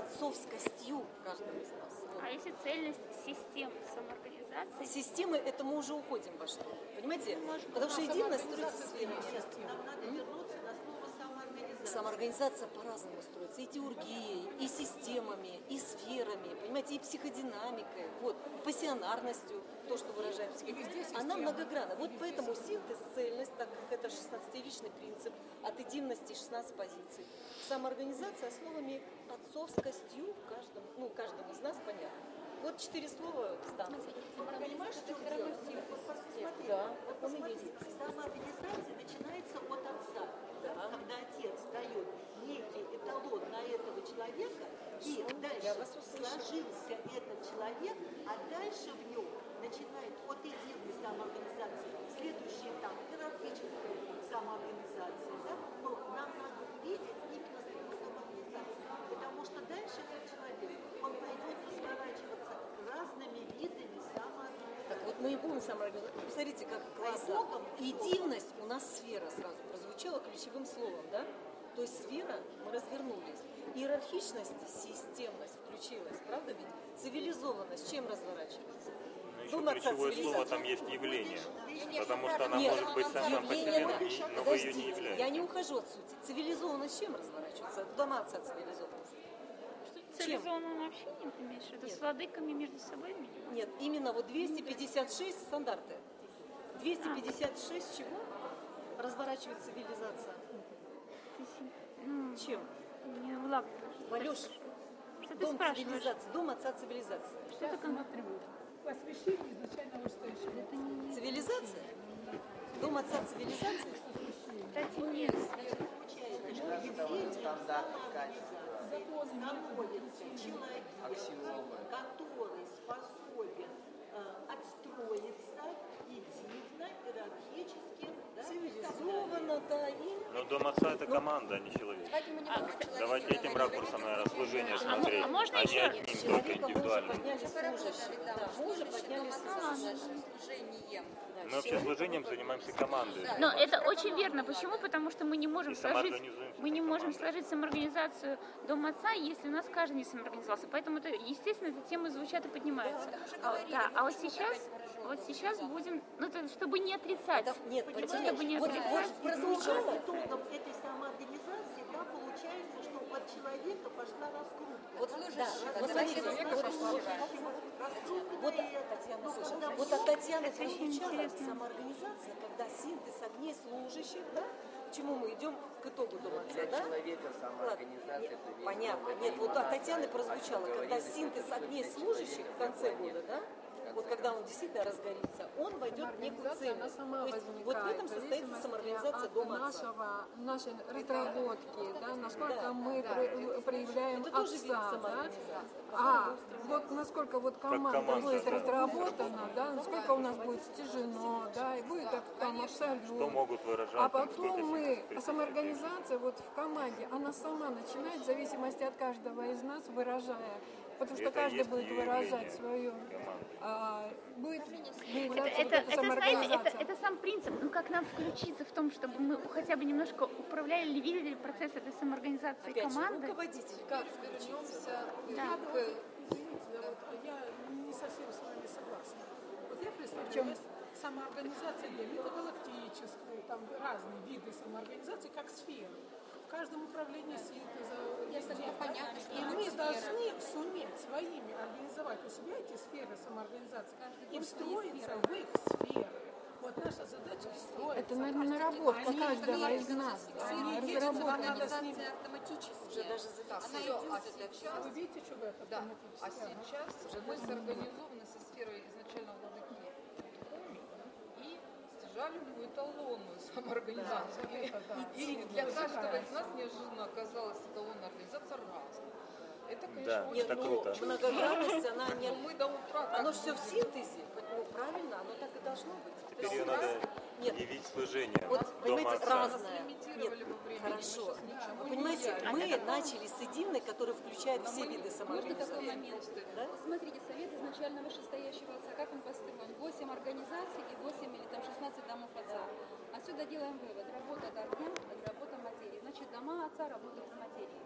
отцовскостью каждого из нас. Вот. А если цельность систем самоорганизации? Системы, это мы уже уходим во что. Понимаете? Потому что единая строится сферами. Нам надо вернуться на слово самоорганизация. Самоорганизация по-разному строится. И теургией, и системами, и сферами, понимаете, и психодинамикой, вот, пассионарностью, то, что выражает психодинамика. Она многогранна. Вот поэтому синтез, цельность, так как это 16-ричный принцип, от единости 16 позиций. Самоорганизация основами отцовскостью каждому из нас понятно. Вот 4 слова к станции. Понимаешь, что все равно Смотри, Да, вот он и посмотри, самоорганизация начинается от отца, да? Когда отец дает некий эталон на этого человека, и дальше сложился этот человек, а дальше в нем начинает от единой самоорганизации следующий этап иерархическая самоорганизация. Да? Но нам надо увидеть именно слово самоорганизация, потому что дальше этот человек, он пойдет разворачиваться разными видами самоорганизации. Так вот мы и будем самоорганизовать. Посмотрите, как классно. Единость у нас сфера сразу прозвучала ключевым словом, да? То есть сфера, мы развернулись. Иерархичность, системность включилась, правда ведь? Цивилизованность чем разворачивается? Но еще ключевое слово там есть явление, потому что она может быть сама по себе, но вы ее не являетесь. Я не ухожу от сути. Цивилизованность чем разворачивается? Дома отца цивилизованность. Цивилизованное общение, ты имеешь в виду, с владыками между собой? Нет, именно вот 256 стандарты. 256 чего разворачивает цивилизация? Чем? Не улавливаю. Валюш, Что ты дом спрашиваешь? цивилизации, дом отца цивилизации. Что это такое? Посвящение изначально вышестоящего. Цивилизация? Дом отца цивилизации? Кстати, нет. Стандарты качества. Находится человек, который способен отстроиться едино, иерархически, да? Цивилизованно, да, и... Но дом отца это команда, а не человек. Давайте мы не будем о человеке Давайте этим говорить. ракурсом, наверное, служение смотреть, можно а не еще? одним только Человека мы уже индивидуальным. подняли Сейчас поработали, служащим. да. Да, мы уже Служащий подняли дома служащим. служением. Мы вообще служением занимаемся командой. Но это очень верно. Почему? Потому что мы не можем И сложить, самоорганизуемся мы не как можем команда. сложить самоорганизацию Дома отца, если у нас каждый не самоорганизовался. Поэтому это, естественно, эти темы звучат и поднимаются. А вот сейчас будем, ну это чтобы не отрицать. Нет, чтобы не вот отрицать. прозвучало. Итогом этой самоорганизации, да, получается, что от человека пошла раскрутка. Вот, да, вот смотрите, вот, Татьяна, слушай, вот от Татьяны прозвучала самоорганизация, когда синтез огней служащих, да, к чему мы идем к итогу дома отца, да? Человека самоорганизация, это весь Понятно. Нет, вот от Татьяны прозвучало, когда синтез огней служащих в конце года, да? Вот когда он действительно разгорится, он войдет в некую цельность. То есть вот в этом состоится самоорганизация дома отца. Нашей разработки, да, насколько мы проявляем Это тоже вид отца, да? самоорганизации. Вот насколько вот команда будет разработана, да, насколько у нас будет стяжено, да, и будет там абсолютно. Что могут выражать. А потом мы, самоорганизация вот в команде, она сама начинает в зависимости от каждого из нас, выражая, потому что Это каждый есть будет ее выражать явление свое, команды. Это сам принцип. Ну как нам включиться в том, чтобы мы хотя бы немножко управляли или видели процесс этой самоорганизации Опять же, команды? руководитель. Как вернемся? Да. Я не совсем с вами согласна. Вот я представляю, самоорганизация для метагалактической, там разные виды самоорганизации, как сферы. В каждом управлении синтеза везде, да? И мы должны суметь своими организовать у себя эти сферы самоорганизации и встроиться в их сферы. Вот наша задача встроиться. Это наработка каждого из нас. Организация автоматически. Уже даже Она идет сейчас. Вы видите, что это Да, автоматически? а сейчас мы сорганизованы со сферой изначально владыки Духовной и стяжали в эталонную самоорганизацию. И для каждого из нас неожиданно оказалась эталонная организация разная. Это, конечно, Да, очень это круто. Многогранность, она не... Но мы до утра Оно все в синтезе, ну правильно, оно так и должно быть. Теперь ее надо явить служение. Вот, Дома понимаете, отца. разное. Нет, хорошо. Вы понимаете, мы начали с единой, которая включает все виды Можно такой самоорганизации. момент? Да? Смотрите, совет изначально вышестоящего отца, как он построен? 8 организаций и 8 или там 16 домов отца. Отсюда делаем вывод. Работа от огня, работа материи. Значит, дома отца работают с материей. И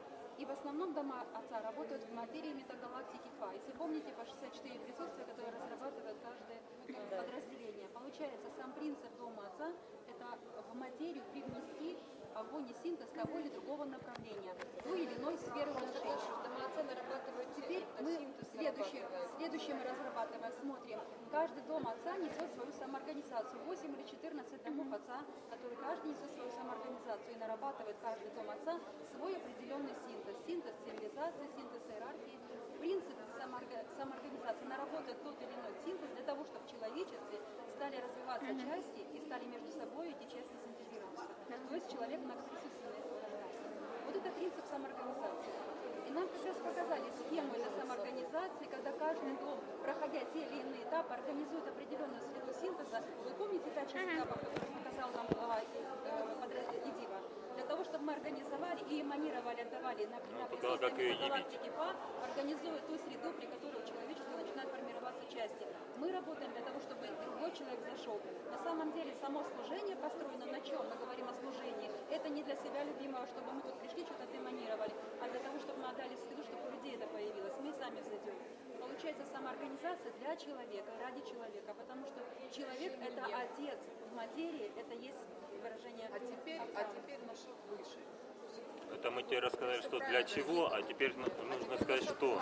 И в основном дома отца работают в материи метагалактики Фа. Если помните, по 64 присутствия, которые разрабатывает каждое подразделение. Получается, сам принцип дома отца – это в материю привнести огонь и синтез того или другого направления, той или иной сферы улучшения. Теперь мы следующее мы разрабатываем, смотрим. Каждый дом отца несет свою самоорганизацию. 8 или 14 домов отца, которые каждый несет свою самоорганизацию и нарабатывает каждый дом отца свой определенный синтез. Синтез цивилизации, синтез иерархии. Принцип самоорганизации наработает тот или иной синтез для того, чтобы в человечестве стали развиваться части и стали между собой эти части синтезироваться. То есть человек многоприсутственный. Вот это принцип самоорганизации. И нам как раз показали схему этой самоорганизации, когда каждый дом, проходя те или иные этапы, организует определенную сферу синтеза. Вы помните та часть этапов, которую показал нам глава Идива? Для того, чтобы мы организовали и эманировали, отдавали на присутствие галактики Фа, организуя ту среду, при которой у человечества начинают формироваться части. Мы работаем для того, чтобы другой человек зашел. На самом деле само служение построено на чем? Мы говорим о служении. Это не для себя любимого, чтобы мы тут пришли, что-то демонировали, а для того, чтобы мы отдали среду, чтобы у людей это появилось. Мы сами зайдем. Получается самоорганизация для человека, ради человека, потому что человек – это отец в материи, это есть выражение. А теперь на шаг выше. Это мы тебе рассказали, что для чего, а теперь нужно сказать, что.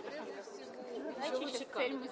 Вот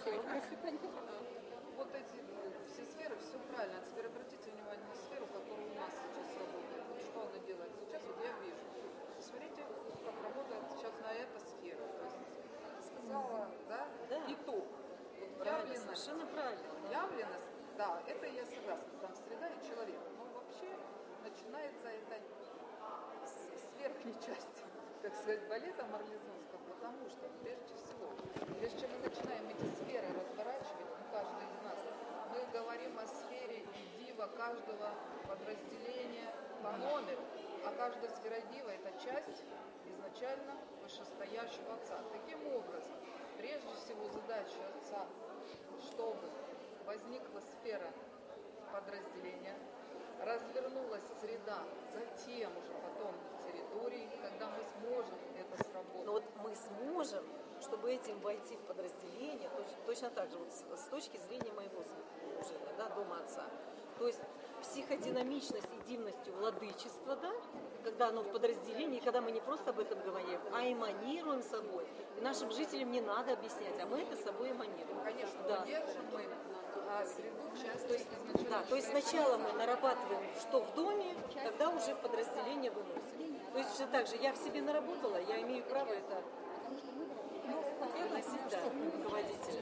эти все сферы, все правильно. А теперь обратите внимание на сферу, которая у нас сейчас работает. Вот что она делает сейчас, вот я вижу. Смотрите, как работает сейчас на эта сфера. То есть сказала, да, итог. Вот Правильно, совершенно правильно. Явленность, да, это я согласна, там среда и человек. Но вообще начинается это с верхней части, как сказать, балета марлезонского, потому что прежде чем мы начинаем эти сферы разворачивать, каждый из нас, мы говорим о сфере и дива каждого подразделения по номеру, а каждая сфера дива – это часть изначально вышестоящего отца. Таким образом, прежде всего задача отца, чтобы возникла сфера подразделения, развернулась среда, затем уже потом территории, когда мы сможем это сработать. Но вот мы сможем, чтобы этим войти в подразделение, точно так же, вот с точки зрения моего служения, да, дома отца. То есть психодинамичность и дивностью владычества, да, когда оно в подразделении, когда мы не просто об этом говорим, а эманируем собой. И нашим жителям не надо объяснять, а мы это собой эманируем. Конечно, да. поддержим мы среду, часть то есть сначала мы нарабатываем, что в доме, тогда уже в подразделение выносим. То есть все так же, я в себе наработала, я имею право это выносить, да, руководителя.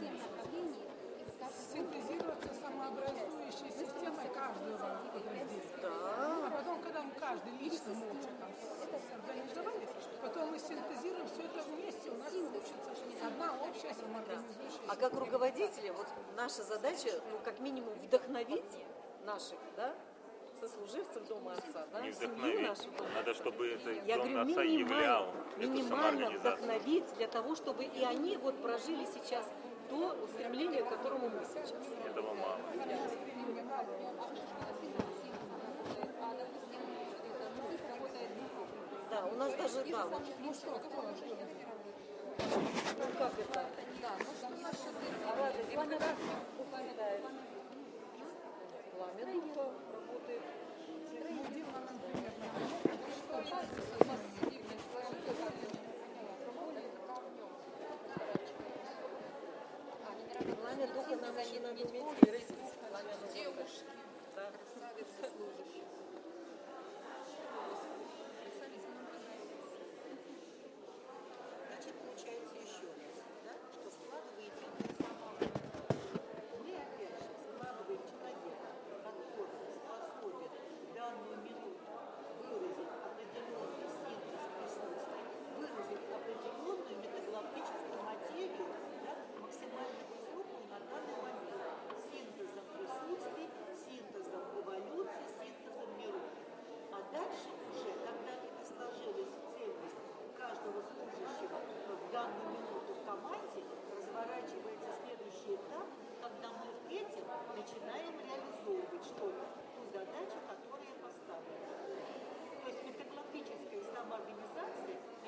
Синтезироваться самообразующей системой каждого подразделения. Да. А потом, когда мы каждый лично молча там организовали, потом мы синтезируем все это вместе, у нас получится одна общая самоорганизующая система. А как руководители, вот наша задача, ну, как минимум, вдохновить наших, да, сослуживцев дома отца, да, Не семью вдохновить. нашу дома Надо, отца. чтобы это Я дом говорю, отца являл эту минимально самоорганизацию. вдохновить для того, чтобы и они вот прожили сейчас то устремление, к которому мы сейчас. Этого мало. Да, у нас даже, да, вот. Ну что, ну как это? Пламя упоминает. Пламя духа работает. Пламя духа нам еще надо уметь выразить. Пламя духа. Девушки, красавицы служащие. Значит, получается еще раз, да, что складываете мы опять же складываем человека, который способен в данную минуту выразить определенный синтез присутствия, выразить определенную метагалактическую материю, да, максимально высокую на данный момент, синтезом присутствий, синтезом эволюции, синтезом миров. А дальше уже, когда это сложилось в цельность каждого служащего в данную минуту в команде, разворачивается следующий этап, когда мы этим начинаем реализовывать что-то, ту задачу, которая поставлена. То есть метагалактическая самоорганизация –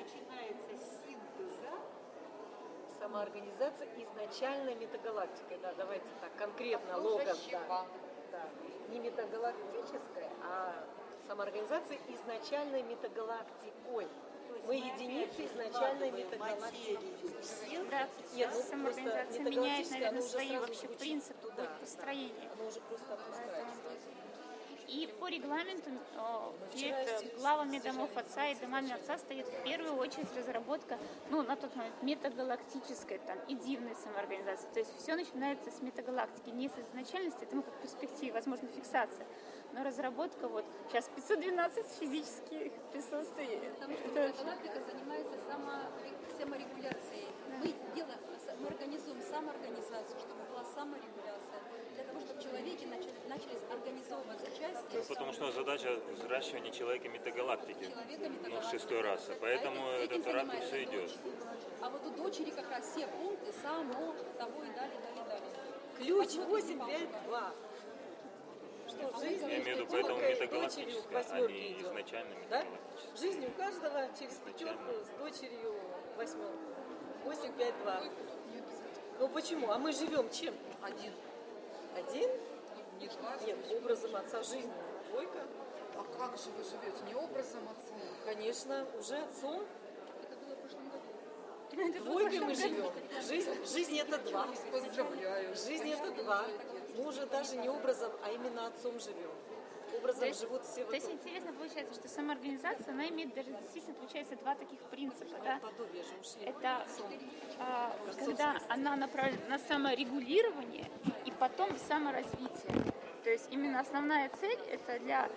начинается с синтеза. Самоорганизация изначальной метагалактикой, да, давайте так, конкретно логос, да. Да. Не метагалактическая, а самоорганизация изначальной метагалактикой. Мы единицы изначальной метагалактики. Да, Нет, ну, самоорганизация просто меняет, наверное, оно уже свои сразу вообще звучит принципы туда, построения. Оно уже просто опускается. И по регламенту перед главами домов отца и домами отца стоит в первую очередь разработка, ну, на тот момент, метагалактической, там, и дивной самоорганизации. То есть все начинается с метагалактики, не с изначальности, это мы как перспектива, возможно, фиксация. Но разработка, вот, сейчас 512 физических присутствий. Потому что метагалактика занимается саморегуляцией. Мы организуем самоорганизацию, чтобы была саморегуляция. Для того, чтобы в человеке начались организовываться части. Потому что задача взращивания человека метагалактики. Ну, в 6-й расы. Поэтому этот ракурс и идет. А вот у дочери как раз все пункты само, того и далее. Ключ 852. Что в жизни Я имею в виду, поэтому метагалактическая, а не изначально метагалактическая. В жизни у каждого через пятерку с дочерью восьмерку. 852. Ну почему? А мы живем чем? Один. Один? Не два. Нет, образом отца жизни двойка. А как же вы живете? Не образом отца? Конечно, уже отцом. Это было в прошлом году. Двойкой мы живем. Жизнь это два. Поздравляю. Жизнь это два. Мы уже даже не образом, а именно отцом живем. Образом живут все То есть интересно получается, что самоорганизация, она имеет даже действительно, получается, два таких принципа. Да? Это когда она направлена на саморегулирование и потом саморазвитие. То есть именно основная цель это для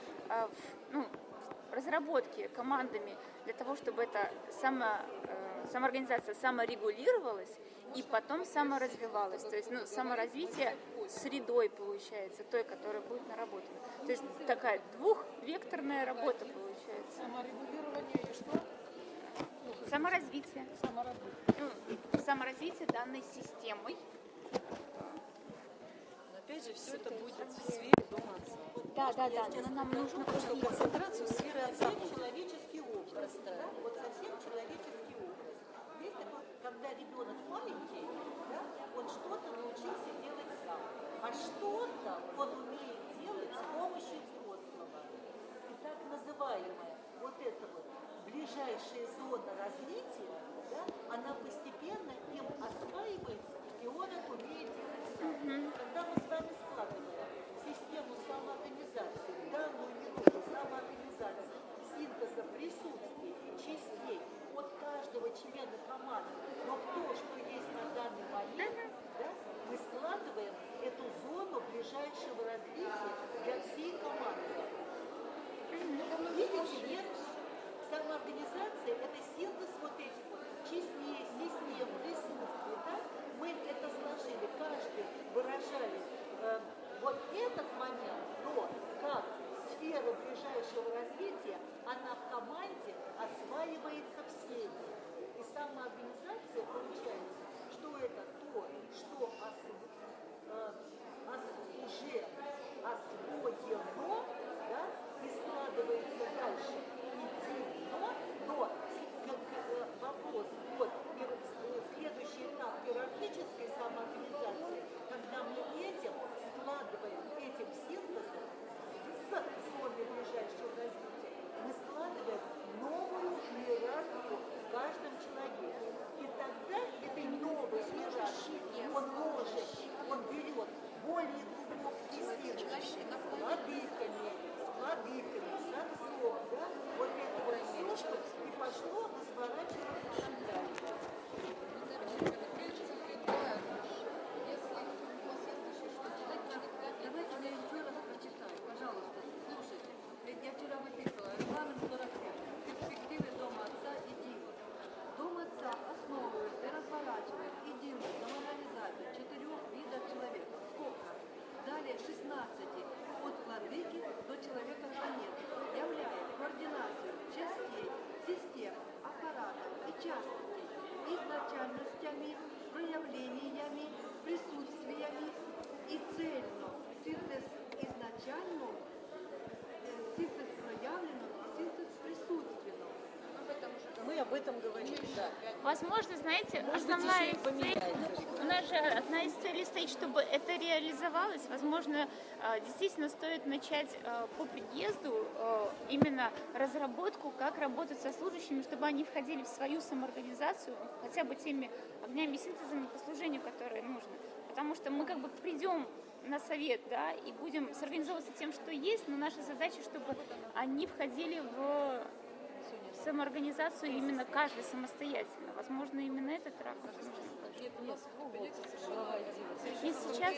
разработки командами для того, чтобы эта самоорганизация саморегулировалась и потом саморазвивалась. То есть саморазвитие средой получается, той, которая будет наработана. То есть такая двухвекторная работа получается. Саморегулирование и что? Саморазвитие. Саморазвитие данной системой. Но опять же, все это будет в сфере дома отца. Да. Но нам нужно просто концентрацию сферы отца. Человеческий образ. Да? Вот совсем человеческий образ. Есть такой, когда ребенок маленький, да, он что-то научился делать сам. А что-то он умеет делать с помощью взрослого. И так называемая вот эта вот ближайшая зона развития, да, она постепенно им осваивается, и он это умеет делать сам. Когда мы с вами складываем систему самоорганизации, данную минуту самоорганизации, синтеза присутствий, частей от каждого члена команды, но в то, что есть на данный момент, да, мы складываем эту зону ближайшего развития для всей команды. Видите, нет? Самоорганизация – это синтез вот этих вот частей, систем, присутствий. Да? Мы это сложили, каждый выражает вот этот момент, но как сфера ближайшего развития, она в команде осваивается всеми. И самоорганизация получается, что это то, что уже освоено, да, и складывается дальше едино, но вопрос, вот, следующий этап иерархической самоорганизации, когда мы складываем этим синтезом с зоной ближайшего развития, мы складываем новую иерархию в каждом человеке. И тогда этой новой иерархии он берет более глубокие синтезы с владыками, с отцом, да? Вот это вот все, что и пошло разворачиваться дальше. Давайте я еще раз прочитаю, пожалуйста, слушайте. Я вчера выписала регламент 45. Перспективы дома отца и дива. Дом отца основывает и разворачивает единую самоорганизацию 4 видов человека. Сколько? Далее 16 от владыки до человека планеты, являя координацию частей, систем, аппаратов и частностей, изначальностями, проявлениями, присутствиями и цельно синтез изначального, синтез проявленного и синтез присутственного. Об этом уже Мы об этом говорим. Да. Возможно, знаете, Может быть, основная еще и поменяется. у нас же одна из целей стоит, чтобы это реализовалось. Возможно, действительно стоит начать по приезду именно разработку, как работать со служащими, чтобы они входили в свою самоорганизацию, хотя бы теми огнями и синтезами по служению, которые нужны. Потому что мы как бы придем на совет, да, и будем сорганизовываться тем, что есть, но наша задача, чтобы они входили в самоорганизацию именно каждый самостоятельно. Возможно, именно этот ракурс нужен. И сейчас,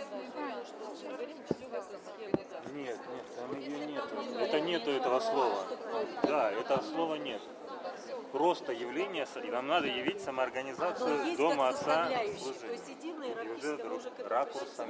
Нет, там ее нет. Это нету этого слова. Да, этого слова нет. Просто явление, и нам надо явить самоорганизацию дома отца служения. И уже ракурсом.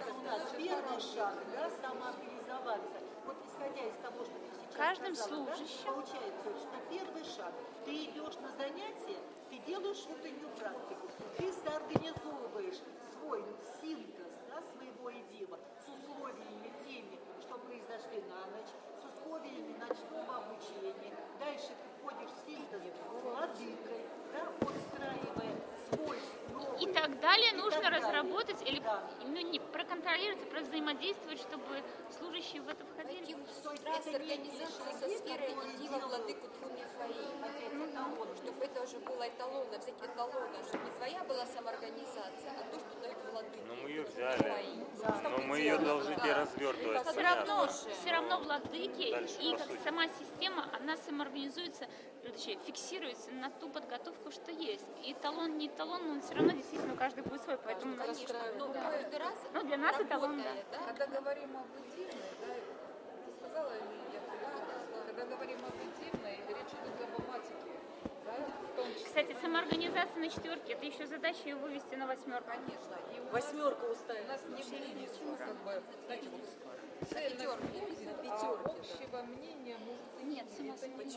Первый шаг, да, самоорганизоваться. Вот исходя из того, что ты сейчас каждым сказала, служащим. Да, получается, что первый шаг. Ты идешь на занятия, ты делаешь внутреннюю практику, ты соорганизовываешь свой синтез, да, своего единого с условиями теми, что произошли на ночь, с условиями ночного обучения. Дальше ты входишь в синтез с владыкой, да, подстраивая свой новый. И так далее нужно так далее. разработать или Да. ну, не проконтролировать, а взаимодействовать, чтобы служащие в это входили. Раз организация со сферой единого владыку Тхумифаи, чтобы это уже было эталонно, взять эталонно, чтобы не твоя была самоорганизация, а то, что дает владыка. Но мы ее взяли, но мы ее должны развертывать. Все равно владыки Дальше, и по как сути. сама система, она самоорганизуется, точнее, фиксируется на ту подготовку, что есть. И эталон, не эталон, он все равно действительно у каждого будет свой, поэтому Конечно, но да. каждый раз Ну, для нас эталон, да. да? Когда говорим об единой, да, ты сказала, Лилия, когда говорим об единой, речь идет об аматике, да, в том числе. Кстати, самоорганизация на четверке, это еще задача ее вывести на восьмерку. Конечно. И у Восьмерка нас, уставит. у нас не будет, как бы, знаете, вот цельность будет, а пятерки, общего мнения может и Нет, быть. Это не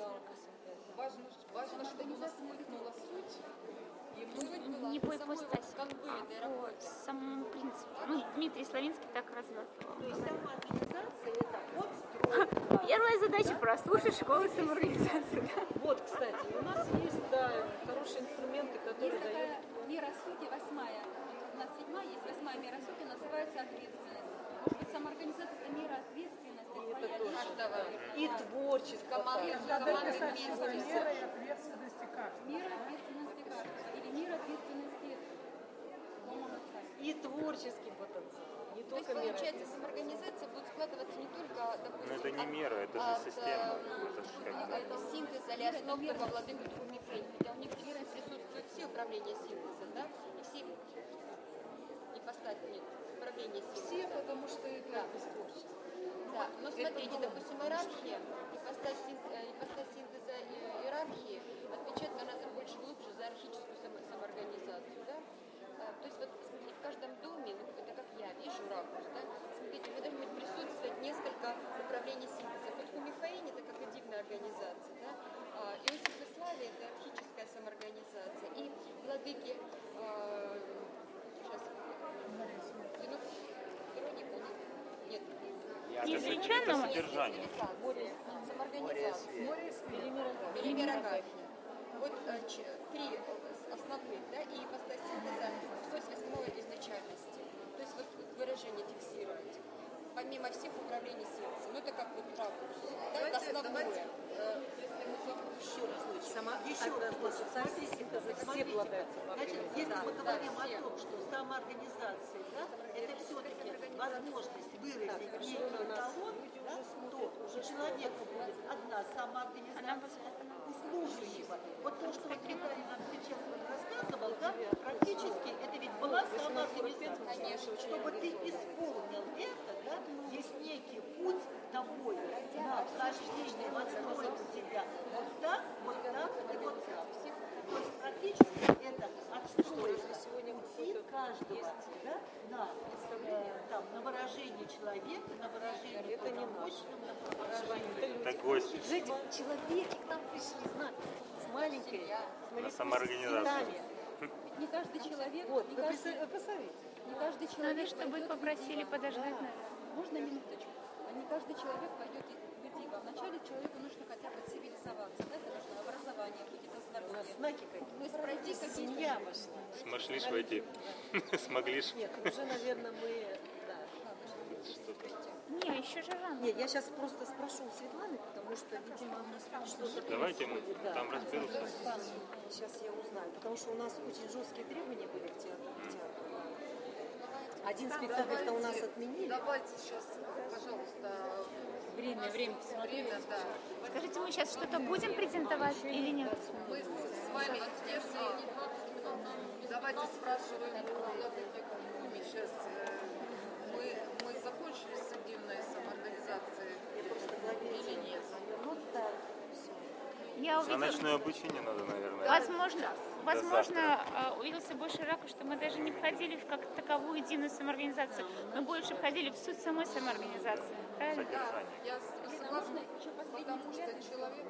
важно. Важно, чтобы у нас смыкнула суть, и мы Не по ипостаси, канвы этой а по работы. самому принципу. Ну, Дмитрий Славинский так развертывал. То есть самоорганизация – это подстройка. Первая задача – прослушать школы самоорганизации. Да? Вот, кстати, у нас есть, да, хорошие инструменты, которые Есть дают. такая мера сути, 8-я. У нас 7-я есть, 8-я мера сути, называется ответственность. Может быть, самоорганизация – это мера ответственности. Это тоже. Каждого. И творчество. Команды, также. команды Мерой вместе. ответственности каждого. Мера ответственности каждого. Или мера ответственности дома отца. И творческий потенциал. Не То есть, только мера. получается, самоорганизация будет складываться не только, допустим, Но это не мера, это же система. Это же как бы. от синтеза или основ во владыку Тхумифаи. Хотя у них присутствуют все управления синтеза, да? И все ипостаси, нет, управления синтеза. все, потому что это без творчества. Да, но смотрите, допустим, иерархия, ипостась синтеза и иерархии отвечает гораздо больше глубже за архическую самоорганизацию, да? То есть вот, смотрите, в каждом доме, ну, это как я вижу ракурс, да? Смотрите, в этом будет присутствовать несколько управлений синтеза. Вот Хумифаини это как единая организация, да? Иосиф и Славия это архическая самоорганизация. И владыки, сейчас, Вероника, нет. Изреченного? Это содержание. Самоорганизация. Велимир Агафьин. Вот три основных, да, и ипостась синтеза, ось восьмой изначальности. То есть вот выражение фиксировать. Помимо всех управлений синтеза. Ну это как вот ракурс. Да, это основное. Еще раз, Еще раз, вот социальный синтез, все обладают Значит, самоорганизацией. если мы говорим все. о том, что самоорганизация, да, это все-таки возможность выразить некий эталон, да, то у человека будет одна самоорганизация, у служащего. Вот то, что вот Виталий нам сейчас вот рассказывал, да, практически это ведь была самоорганизация. Конечно, Чтобы ты исполнил это, да, есть некий путь тобой на вхождение в отстройку тебя. Вот так и вот так. То есть практически это отстроить пути каждого, да, на выражение человека, на выражение полномочным, на выражение... Это гость. Знаете, человеки к нам пришли, знаете, с маленькой, На самоорганизацию. Не каждый человек, Вот, не вы каждый, посмотрите. не каждый Надо, человек чтобы пойдет в попросили Едиво. подождать. Да. Можно минуточку? Не каждый человек пойдет в Едиво. Вначале человеку нужно хотя бы цивилизоваться, да? Это нужно образование образование, будь это У нас здоровье. знаки какие. То есть пройти какие-то... Семья вошла. Смогли ж войти? Смогли ж? Нет, уже, наверное, мы... Да. Не, еще же рано. Нет, я сейчас просто спрошу у Светланы, потому что, видимо, что-то Давайте мы происходит, да. там разберутся. Сейчас я узнаю, потому что у нас очень жесткие требования были в театре. Один спектакль-то у нас отменили. Давайте сейчас, пожалуйста, Время. время, да. Скажите, мы сейчас что-то будем презентовать или нет? Мы с вами здесь, давайте спрашиваем у владыки Куми сейчас. Мы закончили с судебной самоорганизацией или нет? Ну да. Я На увидела, ночное обучение надо, наверное. возможно, увиделся больше ракурс, что мы даже не входили в как таковую единую самоорганизацию. Мы больше входили в суть самой самоорганизации. Правильно? Содержание. Я согласна, потому что человек...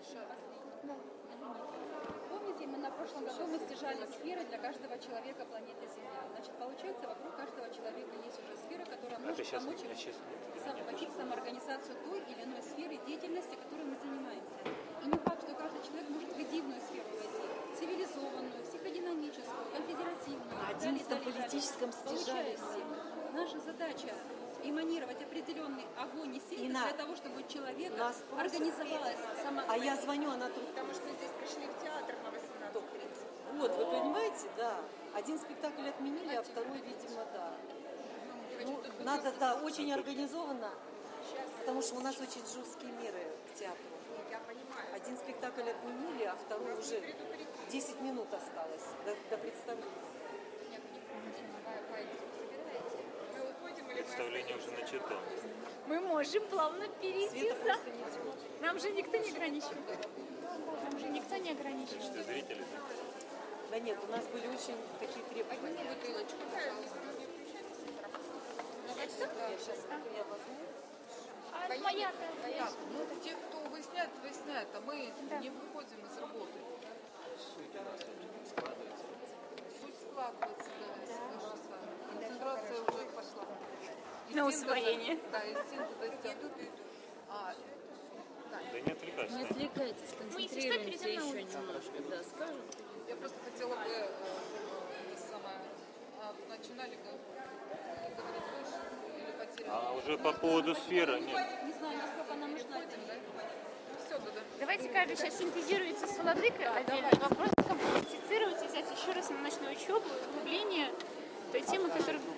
Помните, мы на прошлом году мы стяжали сферы для каждого человека планеты Земля. Значит, получается, вокруг каждого человека есть уже сфера, которая может сейчас, помочь войти в самоорганизацию той или иной сферы деятельности, которой мы занимаемся. И не факт, что каждый человек может в единую сферу войти. Цивилизованную, психодинамическую, конфедеративную. На 11-м политическом стяжали все. Наша задача эманировать определенный огонь и силы для того, чтобы у человека организовалась сама... А я звоню, она тут... Потому что мы здесь пришли в театр на 18:30. Вот, вы понимаете, да. Один спектакль отменили, а второй, видимо, да. Ну, надо, да, очень организованно, потому что у нас очень жесткие меры к театру. Я понимаю. Один спектакль отменили, а второй уже 10 минут осталось до представления. Представление уже начато. Мы можем плавно перейти. Света просто не смотрит. Нам же никто не ограничивает. Нам же никто не ограничивает. Что, зрители? Да нет, у нас были очень такие требования. Бутылочку, пожалуйста. Я сейчас я возьму. А моя-то Так, ну те, кто выясняет, а мы не выходим из работы. Суть складывается, да, соглашусь. Концентрация уже пошла. на усвоение. Да, и синтеза идут. Да не отвлекайся. Не отвлекайтесь, концентрируемся еще немножко. Да, скажем. Я просто хотела бы это самое, начинали бы говорить больше или потеряли. А уже по поводу сферы нет. Не знаю, насколько нам нужна эта Все, да. Давайте каждый сейчас синтезируется с владыкой отдельно. Вопрос комплектицируйте, взять еще раз на ночную учебу, углубление той темы, которую